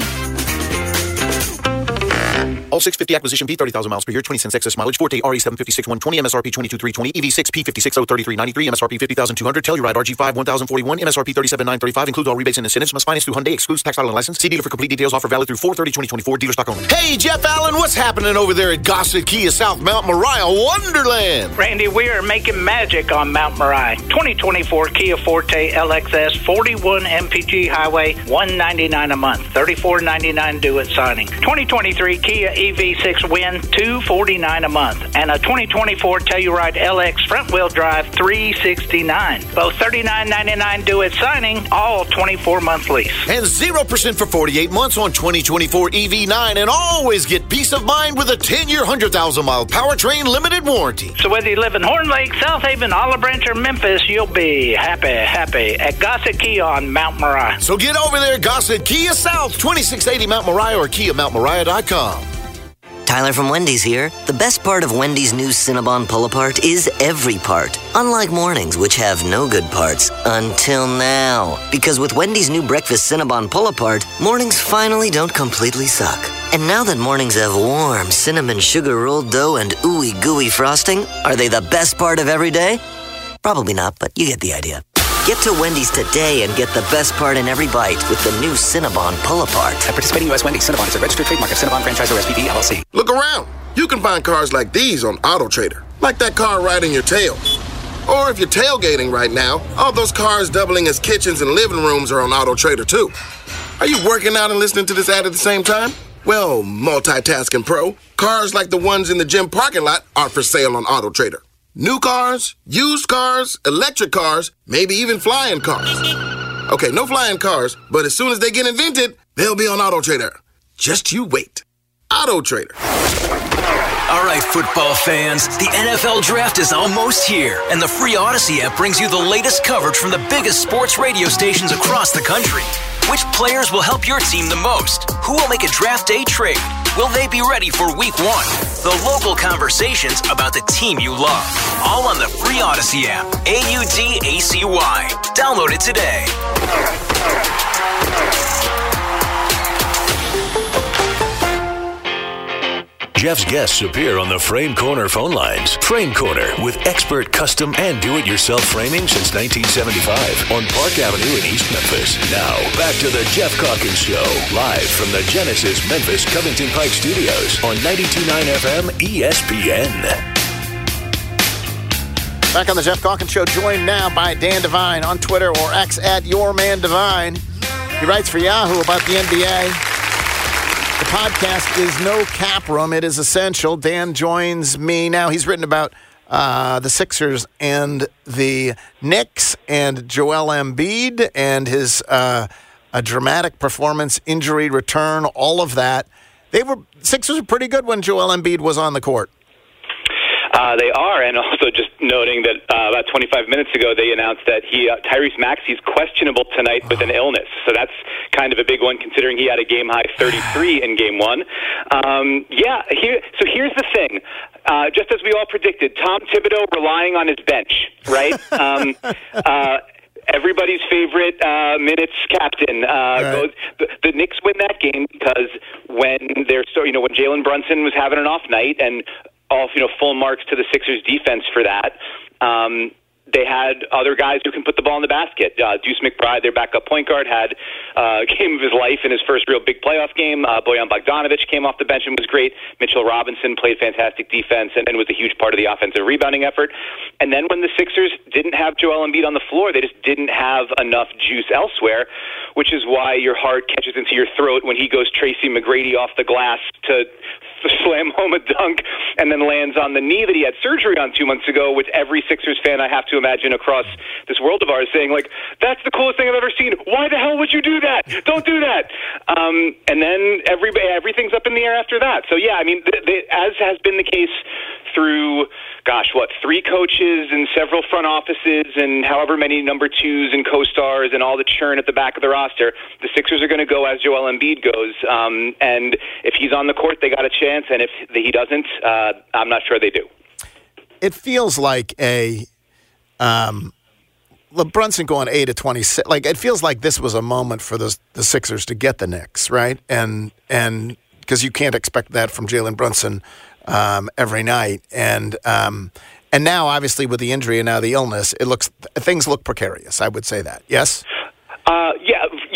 All six fifty acquisition P, thirty thousand miles per year, twenty cents excess mileage, Forte R E seven fifty-six one twenty, M S R P twenty-two three twenty, E V six P fifty-six oh thirty-three ninety-three, M S R P fifty thousand two hundred, Telluride R G five one thousand forty-one, M S R P thirty-seven nine thirty-five, includes all rebates and incentives, must finance through Hyundai, excludes tax title and license. See dealer for complete details. Offer valid through four thirty twenty twenty-four, dealer stock only. Hey, Jeff Allen, what's happening over there at Gossett Kia South Mount Moriah Wonderland? Randy, we are making magic on Mount Moriah. twenty twenty-four Kia Forte L X S, forty-one M P G Highway, one ninety-nine a month, thirty-four ninety-nine due at signing. twenty twenty-three Kia E V six Win, two forty-nine a month, and a twenty twenty-four Telluride L X front-wheel drive, three sixty-nine. Both thirty-nine ninety-nine due at signing, all twenty-four month lease. And zero percent for forty-eight months on twenty twenty-four E V nine, and always get peace of mind with a ten-year, one hundred thousand mile powertrain limited warranty. So whether you live in Horn Lake, South Haven, Olive Branch, or Memphis, you'll be happy, happy at Gossett Kia on Mount Moriah. So get over there, Gossett Kia South, twenty-six eighty Mount Moriah or kia mount moriah dot com. Tyler from Wendy's here. The best part of Wendy's new Cinnabon Pull-Apart is every part. Unlike mornings, which have no good parts. Until now. Because with Wendy's new breakfast Cinnabon Pull-Apart, mornings finally don't completely suck. And now that mornings have warm cinnamon sugar rolled dough and ooey gooey frosting, are they the best part of every day? Probably not, but you get the idea. Get to Wendy's today and get the best part in every bite with the new Cinnabon Pull-Apart. At participating U S Wendy's, Cinnabon is a registered trademark of Cinnabon Franchisor S P V L L C. Look around. You can find cars like these on AutoTrader, like that car riding your tail. Or if you're tailgating right now, all those cars doubling as kitchens and living rooms are on AutoTrader too. Are you working out and listening to this ad at the same time? Well, multitasking pro, cars like the ones in the gym parking lot are for sale on AutoTrader. New cars, used cars, electric cars, maybe even flying cars. Okay, no flying cars, but as soon as they get invented, they'll be on AutoTrader. Just you wait. AutoTrader. All right, football fans, the N F L Draft is almost here, and the free Odyssey app brings you the latest coverage from the biggest sports radio stations across the country. Which players will help your team the most? Who will make a draft day trade? Will they be ready for week one? The local conversations about the team you love. All on the free Odyssey app. A U D A C Y. Download it today. Jeff's guests appear on the Frame Corner phone lines. Frame Corner, with expert custom and do-it-yourself framing since nineteen seventy-five on Park Avenue in East Memphis. Now, back to the Jeff Calkins Show, live from the Genesis Memphis Covington Pike Studios on ninety-two point nine F M E S P N. Back on the Jeff Calkins Show, joined now by Dan Devine on Twitter or X at YourManDevine. He writes for Yahoo about the N B A. The podcast is No Cap Room. It is essential. Dan joins me now. He's written about uh, the Sixers and the Knicks and Joel Embiid and his uh, a dramatic performance, injury return, all of that. They were Sixers were pretty good when Joel Embiid was on the court. Uh, they are, and also just noting that uh, about twenty-five minutes ago they announced that he uh, Tyrese Maxey's questionable tonight with an illness. So that's kind of a big one, considering he had a game-high thirty-three in Game One. Um, yeah, here. So here's the thing. Uh, just as we all predicted, Tom Thibodeau relying on his bench, right? um, uh, everybody's favorite uh, minutes captain. Uh, right. goes, the, the Knicks win that game because when they're so you know when Jalen Brunson was having an off night and. All, you know, full marks to the Sixers defense for that. Um, they had other guys who can put the ball in the basket. Uh, Deuce McBride, their backup point guard, had uh, a game of his life in his first real big playoff game. Uh, Bojan Bogdanovic came off the bench and was great. Mitchell Robinson played fantastic defense and, and was a huge part of the offensive rebounding effort. And then when the Sixers didn't have Joel Embiid on the floor, they just didn't have enough juice elsewhere, which is why your heart catches into your throat when he goes Tracy McGrady off the glass to slam home a dunk and then lands on the knee that he had surgery on two months ago, with every Sixers fan, I have to imagine, across this world of ours saying, like, that's the coolest thing I've ever seen. Why the hell would you do that? Don't do that. Um, and then every, everything's up in the air after that. So, yeah, I mean, th- th- as has been the case through, gosh, what, three coaches and several front offices and however many number twos and co-stars and all the churn at the back of the roster, the Sixers are going to go as Joel Embiid goes. Um, and if he's on the court, they got a chance. And if he doesn't, uh, I'm not sure they do. It feels like a um, Brunson going eight to twenty-six. Like, it feels like this was a moment for the the Sixers to get the Knicks, right? And and because you can't expect that from Jalen Brunson um, every night. And um, and now, obviously, with the injury and now the illness, it looks things look precarious. I would say that. Yes. Uh, yeah, yes, but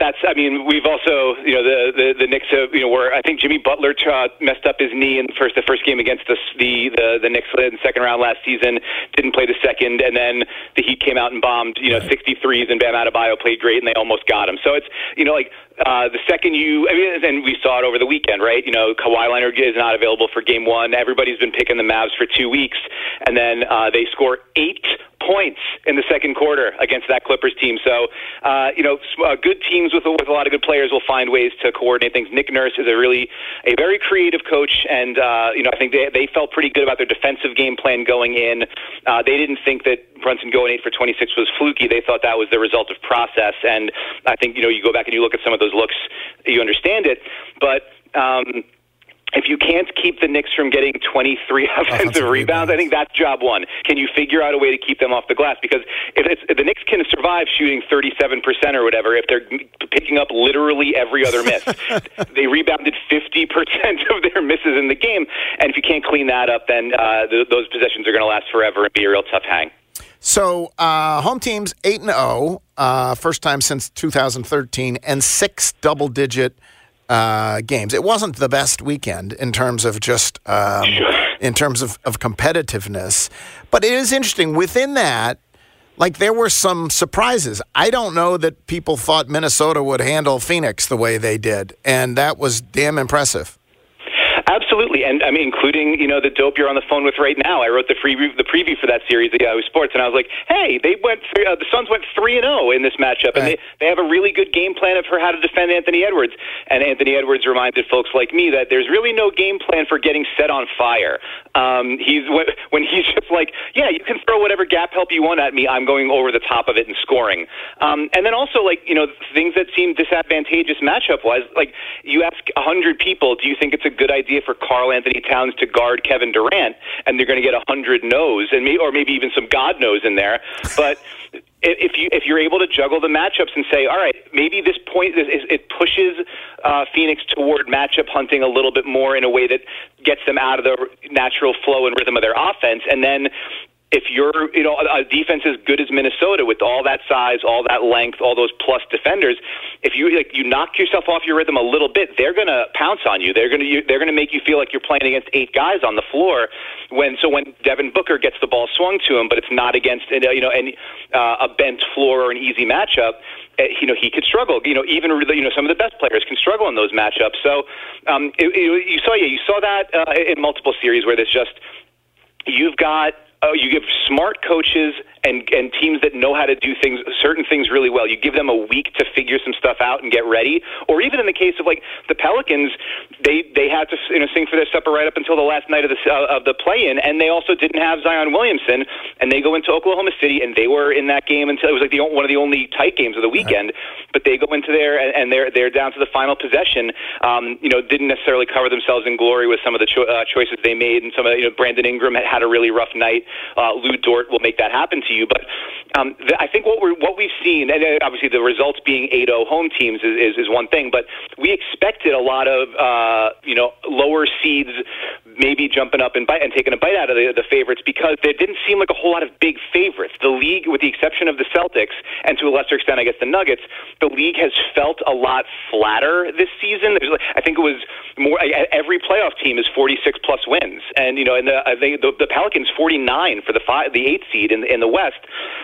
that's, I mean, we've also, you know, the the, the Knicks, have, you know, where I think Jimmy Butler uh, messed up his knee in the first the first game against the the the, the Knicks in the second round last season, didn't play the second, and then the Heat came out and bombed, you know, right. sixty-threes, and Bam Adebayo played great, and they almost got him. So it's, you know, like, Uh, the second you, I mean, and we saw it over the weekend, right? You know, Kawhi Leonard is not available for game one. Everybody's been picking the Mavs for two weeks. And then uh, they score eight points in the second quarter against that Clippers team. So, uh, you know, uh, good teams with, with a lot of good players will find ways to coordinate things. Nick Nurse is a really, a very creative coach. And, uh, you know, I think they, they felt pretty good about their defensive game plan going in. Uh, they didn't think that Brunson going eight for twenty-six was fluky. They thought that was the result of process. And I think, you know, you go back and you look at some of those looks, you understand it. But um, if you can't keep the Knicks from getting twenty-three offensive rebounds, I think that's job one. Can you figure out a way to keep them off the glass? Because if, it's, if the Knicks can survive shooting thirty-seven percent or whatever, if they're picking up literally every other miss, they rebounded fifty percent of their misses in the game. And if you can't clean that up, then uh, th- those possessions are going to last forever and be a real tough hang. So, uh, home teams eight and oh, uh, first time since two thousand thirteen, and six double-digit uh, games. It wasn't the best weekend in terms of just um, in terms of, of competitiveness, but it is interesting. Within that, like there were some surprises. I don't know that people thought Minnesota would handle Phoenix the way they did, and that was damn impressive. Absolutely, and I mean, including, you know, the dope you're on the phone with right now. I wrote the free the preview for that series at Yahoo Sports, and I was like, hey, they went three, uh, the Suns went three and zero in this matchup, and right. they they have a really good game plan for how to defend Anthony Edwards. And Anthony Edwards reminded folks like me that there's really no game plan for getting set on fire. Um, he's when, when he's just like, yeah, you can throw whatever gap help you want at me. I'm going over the top of it and scoring. Um, and then also, like, you know, things that seem disadvantageous matchup wise, like you ask a hundred people, do you think it's a good idea for Karl Anthony Towns to guard Kevin Durant, and they're going to get a hundred no's, and maybe, or maybe even some God knows in there. But if you if you're able to juggle the matchups and say, all right, maybe this point is, it pushes uh, Phoenix toward matchup hunting a little bit more in a way that gets them out of the natural flow and rhythm of their offense, and then if you're, you know, a defense as good as Minnesota with all that size, all that length, all those plus defenders, if you like, you knock yourself off your rhythm a little bit, they're going to pounce on you. They're going to they're going to make you feel like you're playing against eight guys on the floor. When so when Devin Booker gets the ball swung to him, but it's not against you know any uh, a bent floor or an easy matchup, you know he could struggle. You know even you know some of the best players can struggle in those matchups. So um, it, it, you saw yeah you saw that uh, in multiple series where there's just you've got. Oh, you give smart coaches and, and teams that know how to do things, certain things really well. You give them a week to figure some stuff out and get ready. Or even in the case of like the Pelicans, they they had to you know sing for their supper right up until the last night of the uh, of the play-in, and they also didn't have Zion Williamson. And they go into Oklahoma City, and they were in that game until it was like the one of the only tight games of the weekend. Right. But they go into there and, and they're they're down to the final possession. Um, you know, didn't necessarily cover themselves in glory with some of the cho- uh, choices they made, and some of you know Brandon Ingram had, had a really rough night. Uh, Lou Dort will make that happen to you, but um, the, I think what we're what we've seen, and obviously the results being eight oh home teams is, is, is one thing, but we expected a lot of uh, you know lower seeds maybe jumping up and, bite, and taking a bite out of the, the favorites because there didn't seem like a whole lot of big favorites. The league, with the exception of the Celtics and to a lesser extent, I guess the Nuggets, the league has felt a lot flatter this season. There's, I think it was more every playoff team is forty-six plus wins, and you know, and the I think the, the Pelicans forty-nine for the five, the eighth seed in in the West.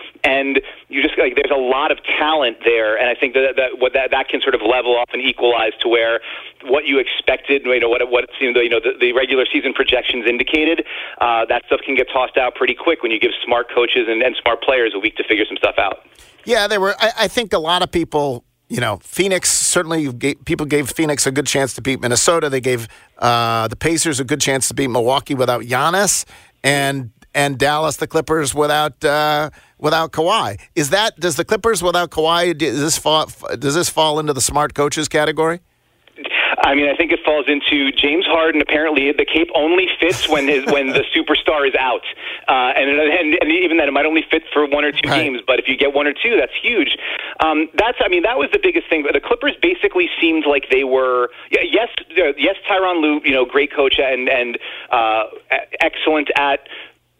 And you just like there's a lot of talent there, and I think that that what that, that can sort of level off and equalize to where what you expected, you know, what what it seemed, you know, the, the regular season projections indicated, uh, that stuff can get tossed out pretty quick when you give smart coaches and, and smart players a week to figure some stuff out. Yeah, there were. I, I think a lot of people. You know, Phoenix, certainly gave, people gave Phoenix a good chance to beat Minnesota. They gave uh, the Pacers a good chance to beat Milwaukee without Giannis, and and Dallas, the Clippers, without uh, without Kawhi. Is that, does the Clippers without Kawhi, does this fall, does this fall into the smart coaches category? I mean, I think it falls into James Harden. Apparently, the cape only fits when his when the superstar is out, uh, and, and and even then, it might only fit for one or two right. games. But if you get one or two, that's huge. Um, that's, I mean, that was the biggest thing. The Clippers basically seemed like they were yes, yes, Tyronn Lue, you know, great coach and and uh, excellent at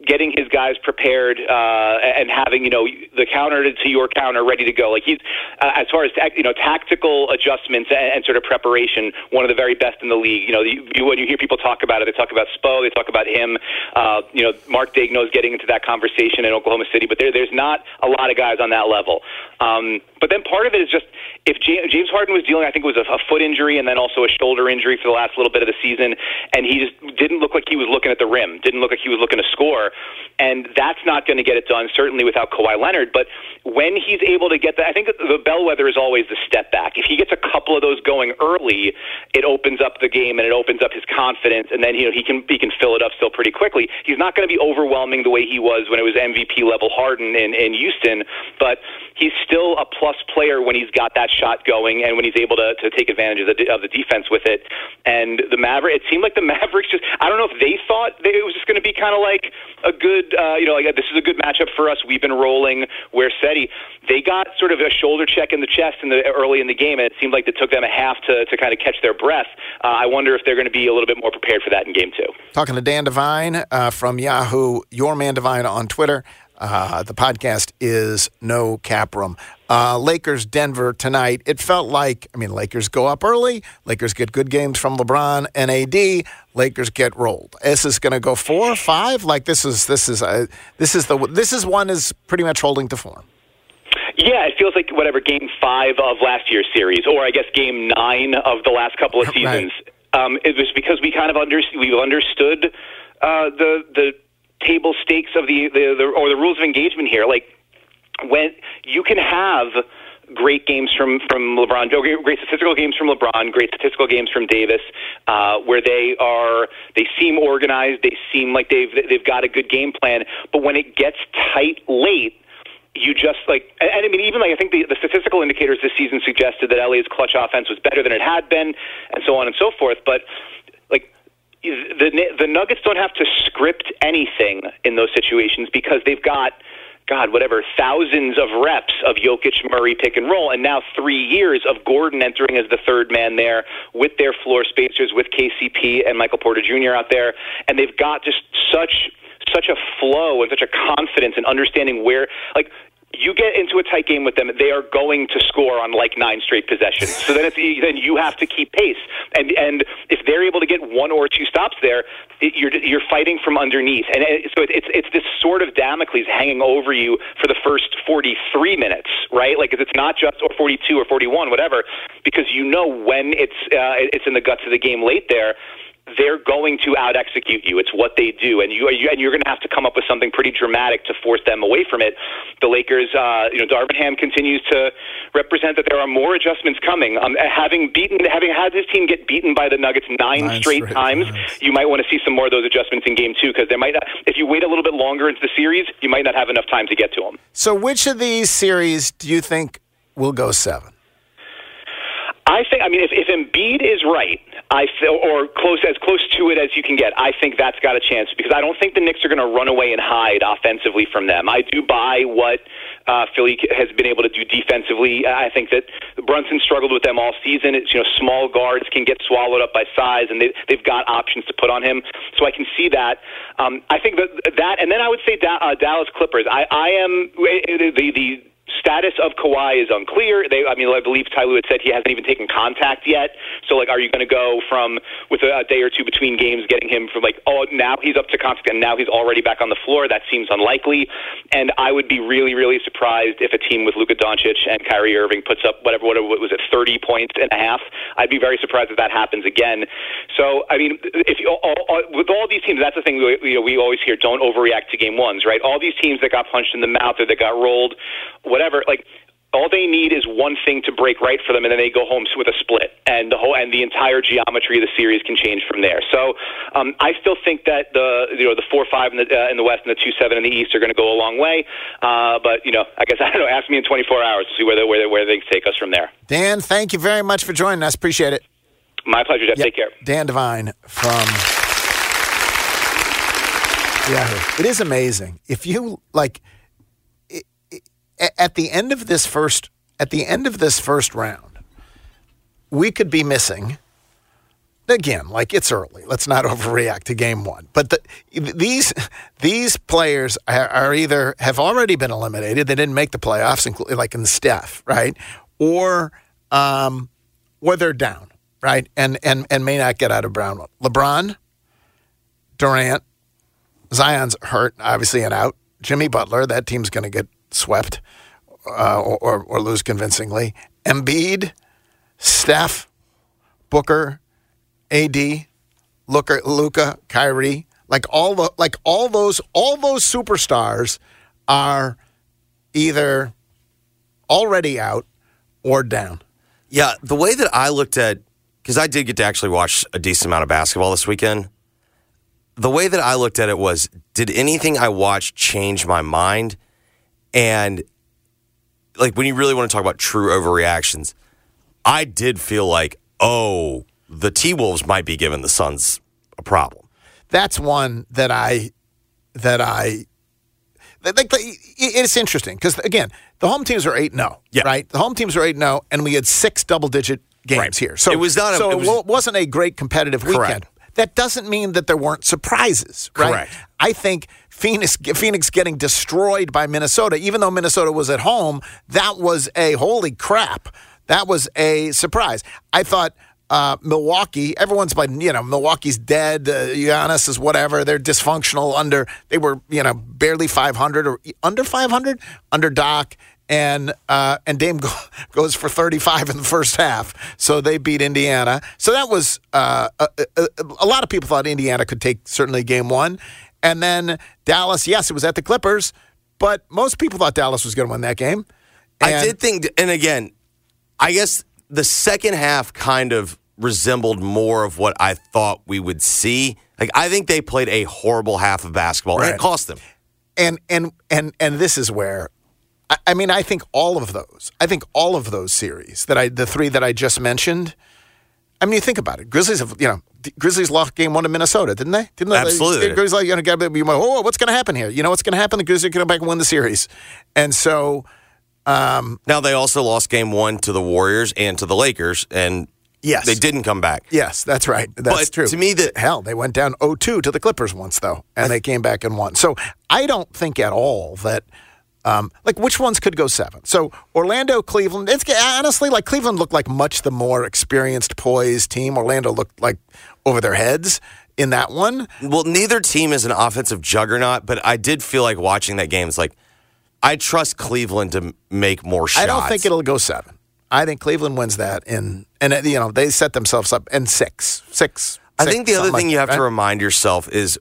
getting his guys prepared uh, and having, you know, the counter to your counter ready to go. Like he's, uh, as far as, you know, tactical adjustments and, and sort of preparation, one of the very best in the league. You know, you, you, when you hear people talk about it, they talk about Spo, they talk about him. Uh, you know, Mark Daigneault's getting into that conversation in Oklahoma City, but there, there's not a lot of guys on that level. Um, but then part of it is just, if James Harden was dealing, I think it was a, a foot injury and then also a shoulder injury for the last little bit of the season, and he just didn't look like he was looking at the rim, didn't look like he was looking to score, and that's not going to get it done, certainly without Kawhi Leonard. But when he's able to get that, I think the bellwether is always the step back. If he gets a couple of those going early, it opens up the game and it opens up his confidence, and then you know he can he can fill it up still pretty quickly. He's not going to be overwhelming the way he was when it was M V P level Harden in, in Houston, but he's still a plus player when he's got that shot going and when he's able to, to take advantage of the, of the defense with it. And the Maverick, it seemed like the Mavericks just, I don't know if they thought they, it was just going to be kind of like a good, uh, you know, like this is a good matchup for us. We've been rolling. Where's Seti? They got sort of a shoulder check in the chest in the early in the game, and it seemed like it took them a half to, to kind of catch their breath. Uh, I wonder if they're going to be a little bit more prepared for that in game two. Talking to Dan Devine uh, from Yahoo, Your Man Devine on Twitter. Uh, the podcast is No Cap Room. Uh, Lakers, Denver tonight. It felt like, I mean, Lakers go up early. Lakers get good games from LeBron and A D. Lakers get rolled. This is going to go four or five. Like this is this is uh, this is the this is one is pretty much holding to form. Yeah, it feels like whatever game five of last year's series, or I guess game nine of the last couple of seasons. Right. Um, it was because we kind of under we understood uh, the the. table stakes of the, the, the or the rules of engagement here. Like when you can have great games from from LeBron, great statistical games from LeBron, great statistical games from Davis, uh, where they are they seem organized, they seem like they've they've got a good game plan. But when it gets tight late, you just like, and, and I mean, even like I think the, the statistical indicators this season suggested that L A's clutch offense was better than it had been, and so on and so forth. But like. The the Nuggets don't have to script anything in those situations because they've got, God, whatever, thousands of reps of Jokic, Murray, pick and roll, and now three years of Gordon entering as the third man there with their floor spacers, with K C P and Michael Porter Junior out there, and they've got just such such a flow and such a confidence in understanding where, like, you get into a tight game with them, they are going to score on like nine straight possessions. So then, it's, then you have to keep pace, and and if they're able to get one or two stops there, it, you're you're fighting from underneath, and it, so it, it's it's this sort of Damocles hanging over you for the first forty-three minutes, right? Like it's not just or forty-two or forty-one, whatever, because you know when it's uh, it's in the guts of the game late there. They're going to out-execute you. It's what they do, and you and you're going to have to come up with something pretty dramatic to force them away from it. The Lakers, uh, you know, Darvin Ham continues to represent that there are more adjustments coming. Um, having beaten, having had his team get beaten by the Nuggets nine, nine straight, straight times, times, you might want to see some more of those adjustments in Game Two because there might not. If you wait a little bit longer into the series, you might not have enough time to get to them. So, which of these series do you think will go seven? I think. I mean, if, if Embiid is right, I feel, or close as close to it as you can get, I think that's got a chance because I don't think the Knicks are going to run away and hide offensively from them. I do buy what uh, Philly has been able to do defensively. I think that Brunson struggled with them all season. It's, you know, small guards can get swallowed up by size, and they, they've got options to put on him. So I can see that. Um, I think that that, and then I would say da- uh, Dallas Clippers. I, I am the the. the status of Kawhi is unclear. They, I mean, I believe Ty Lue had said he hasn't even taken contact yet. So, like, are you going to go from with a, a day or two between games, getting him from like, oh, now he's up to contact and now he's already back on the floor? That seems unlikely. And I would be really, really surprised if a team with Luka Doncic and Kyrie Irving puts up whatever, whatever was it, thirty points and a half. I'd be very surprised if that happens again. So, I mean, if you all, all, with all these teams, that's the thing we, you know, we always hear: don't overreact to game ones, right? All these teams that got punched in the mouth or that got rolled, whatever, like all they need is one thing to break right for them, and then they go home with a split, and the whole and the entire geometry of the series can change from there. So um, I still think that the you know the four five in the uh, in the West and the two seven in the East are going to go a long way. Uh, but you know, I guess I don't know. Ask me in twenty-four hours to see where the, where the, where things take us from there. Dan, thank you very much for joining us. Appreciate it. My pleasure, Jeff. Yep. Take care. Dan Devine from Yahoo. It is amazing if you like. At the end of this first, at the end of this first round, we could be missing. again, like it's early. Let's not overreact to game one. But the, these these players are, are either have already been eliminated. They didn't make the playoffs, like in Steph, right? Or um, or they're down, right? And and and may not get out of Brown. LeBron, Durant, Zion's hurt, obviously, and out. Jimmy Butler, that team's going to get swept uh, or, or or lose convincingly. Embiid, Steph, Booker, A D, Luka, Luka, Kyrie, like all the like all those all those superstars are either already out or down. Yeah, the way that I looked at, because I did get to actually watch a decent amount of basketball this weekend. The way that I looked at it was, did anything I watched change my mind? And like when you really want to talk about true overreactions, I did feel like, oh, the T-Wolves might be giving the Suns a problem. That's one that I, that I, like, it's interesting because, again, the home teams are eight and oh, yeah. right? The home teams are eight and oh, and we had six double-digit games right. here. So it was not. A, so it, was, it wasn't a great competitive correct. weekend. That doesn't mean that there weren't surprises, right? Correct. I think Phoenix, Phoenix getting destroyed by Minnesota, even though Minnesota was at home, that was a holy crap. That was a surprise. I thought uh, Milwaukee, everyone's like, you know, Milwaukee's dead. Uh, Giannis is whatever. They're dysfunctional under, they were, you know, barely five hundred or under five hundred under Doc. And uh, and Dame go, goes for thirty-five in the first half. So they beat Indiana. So that was, uh, a, a, a lot of people thought Indiana could take certainly game one. And then Dallas, yes, it was at the Clippers, but most people thought Dallas was going to win that game. And I did think, and again, I guess the second half kind of resembled more of what I thought we would see. Like, I think they played a horrible half of basketball, right. and it cost them. And and and and this is where, I, I mean, I think all of those, I think all of those series that I, the three that I just mentioned. I mean, you think about it. Grizzlies have, you know, Grizzlies lost game one to Minnesota, didn't they? Didn't Absolutely. They, Grizzlies, like, you know, got to be, oh, what's going to happen here? You know what's going to happen? The Grizzlies are going to come back and win the series, and so. Um, now, they also lost game one to the Warriors and to the Lakers, and yes. they didn't come back. Yes, that's right. That's but true. To me, that hell, they went down oh two to the Clippers once, though, and th- they came back and won. So I don't think at all that, um, like, which ones could go seven? So Orlando, Cleveland, it's honestly, like, Cleveland looked like much the more experienced, poised team. Orlando looked like over their heads in that one. Well, neither team is an offensive juggernaut, but I did feel like watching that game, it's like, I trust Cleveland to make more shots. I don't think it'll go seven. I think Cleveland wins that, in, and you know they set themselves up in six, six. I six, think the other thing like you have that, to right? remind yourself is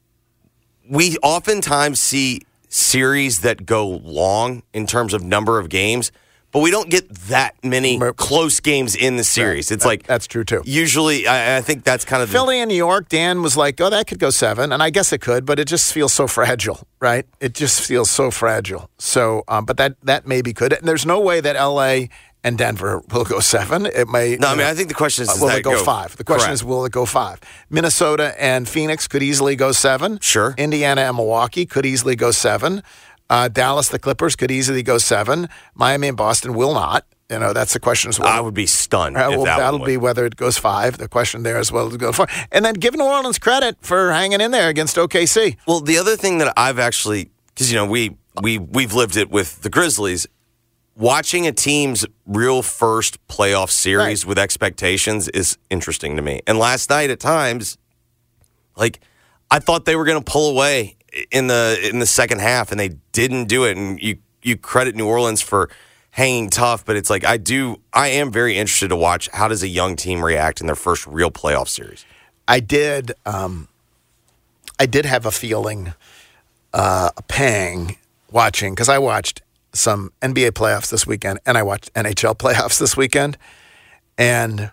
we oftentimes see series that go long in terms of number of games, but we don't get that many close games in the series. Right. It's that, like that's true too. Usually, I, I think that's kind of Philly the, and New York. Dan was like, "Oh, that could go seven," and I guess it could, but it just feels so fragile, right? It just feels so fragile. So, um, but that that maybe could. And there's no way that L A and Denver will go seven. It may. No, I mean, know, I think the question is, uh, does will that it go, go five? The question correct. is, will it go five? Minnesota and Phoenix could easily go seven. Sure. Indiana and Milwaukee could easily go seven. Uh, Dallas, the Clippers could easily go seven. Miami and Boston will not. You know, that's the question as well. I would be stunned. Uh, if well, that that'll would be whether it goes five. The question there as well to go four. And then give New Orleans credit for hanging in there against O K C. Well, the other thing that I've actually, because, you know, we, we, we've lived it with the Grizzlies, watching a team's real first playoff series right. with expectations is interesting to me. And last night at times, like, I thought they were going to pull away in the in the second half, and they didn't do it. And you, you credit New Orleans for hanging tough, but it's like I do. I am very interested to watch how does a young team react in their first real playoff series. I did. Um, I did have a feeling, uh, a pang watching because I watched some N B A playoffs this weekend and I watched N H L playoffs this weekend, and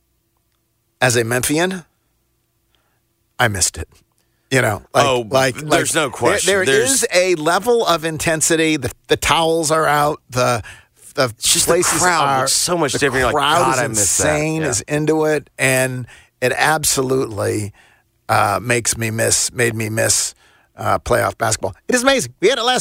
as a Memphian, I missed it. You know, like, oh, like there's like, no question. There, there is a level of intensity. The the towels are out. The the just places the crowd are looks so much the different. You're crowd like, God, is I miss that. insane. Yeah. Is into it, and it absolutely uh, makes me miss. Made me miss uh, playoff basketball. It is amazing. We had it last year.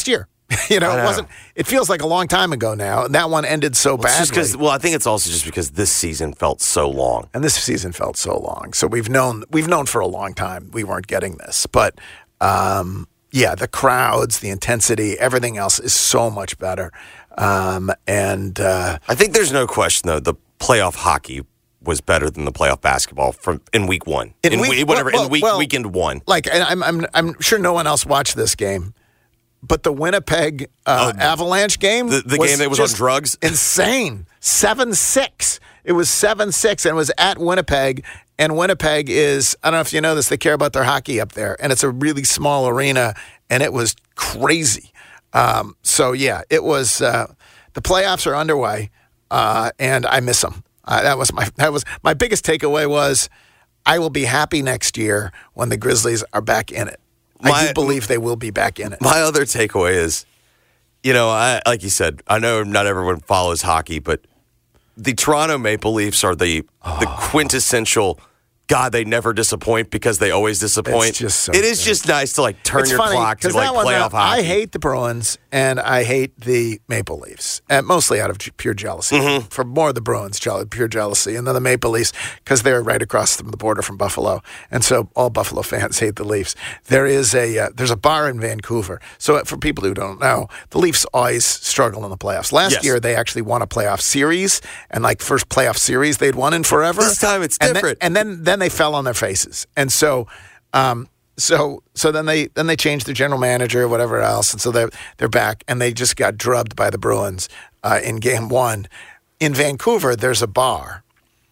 You know, I it know. wasn't. It feels like a long time ago now, and that one ended so Well, it's just badly. 'cause- well, I think it's also just because this season felt so long. And this season felt so long. So we've known we've known for a long time we weren't getting this. But um, yeah, the crowds, the intensity, everything else is so much better. Um, and uh, I think there's no question though. The playoff hockey was better than the playoff basketball from in week one. In In, week- week, whatever well, in week well, weekend one. like, and I'm I'm I'm sure no one else watched this game, but the Winnipeg uh, Avalanche game, The- the game that was on just drugs? insane. seven six. It was seven six, and it was at Winnipeg. And Winnipeg is, I don't know if you know this, they care about their hockey up there, and it's a really small arena, and it was crazy. Um, so yeah, it was. Uh, the playoffs are underway, uh, and I miss them. Uh, that was my that was my biggest takeaway was I will be happy next year when the Grizzlies are back in it. I My- do believe they will be back in it. My other takeaway is, you know, I like you said, I know not everyone follows hockey, but the Toronto Maple Leafs are the the quintessential. God, they never disappoint because they always disappoint. It's just so it is good. just nice to like turn It's your funny, clock to 'cause like that one, playoff uh, hockey. I hate the Bruins and I hate the Maple Leafs, uh, mostly out of j- pure jealousy. Mm-hmm. For more the Bruins, jeal- pure jealousy, and then the Maple Leafs because they're right across the border from Buffalo, and so all Buffalo fans hate the Leafs. There is a uh, there's a bar in Vancouver. So for people who don't know, the Leafs always struggle in the playoffs. Last Yes. year they actually won a playoff series, and like first playoff series they'd won in forever. This time it's And then- different. and then then they fell on their faces, and so. Um, So so then they then they changed their general manager or whatever else, and so they're they're back, and they just got drubbed by the Bruins uh, in game one. In Vancouver, there's a bar,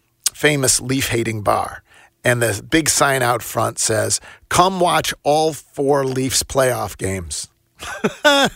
famous Leaf-hating bar, and the big sign out front says, "Come watch all four Leafs playoff games." well,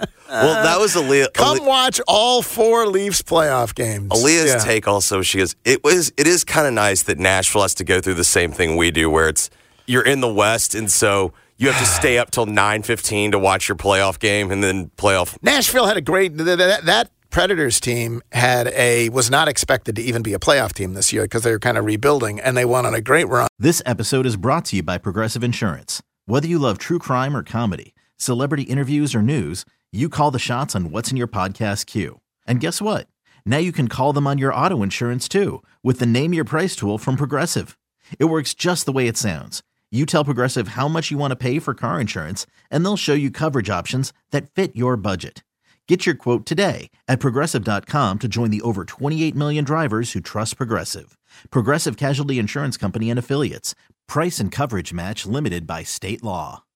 that was Aaliyah. Come watch all four Leafs playoff games. Aaliyah's Yeah. take also, she goes, it was it is kind of nice that Nashville has to go through the same thing we do, where it's you're in the West, and so you have to stay up till nine fifteen to watch your playoff game, and then playoff. Nashville had a great that, that, that Predators team had a was not expected to even be a playoff team this year because they were kind of rebuilding, and they went on a great run. This episode is brought to you by Progressive Insurance. Whether you love true crime or comedy, celebrity interviews or news, you call the shots on what's in your podcast queue. And guess what? Now you can call them on your auto insurance too with the Name Your Price tool from Progressive. It works just the way it sounds. You tell Progressive how much you want to pay for car insurance, and they'll show you coverage options that fit your budget. Get your quote today at Progressive dot com to join the over twenty-eight million drivers who trust Progressive. Progressive Casualty Insurance Company and Affiliates. Price and coverage match limited by state law.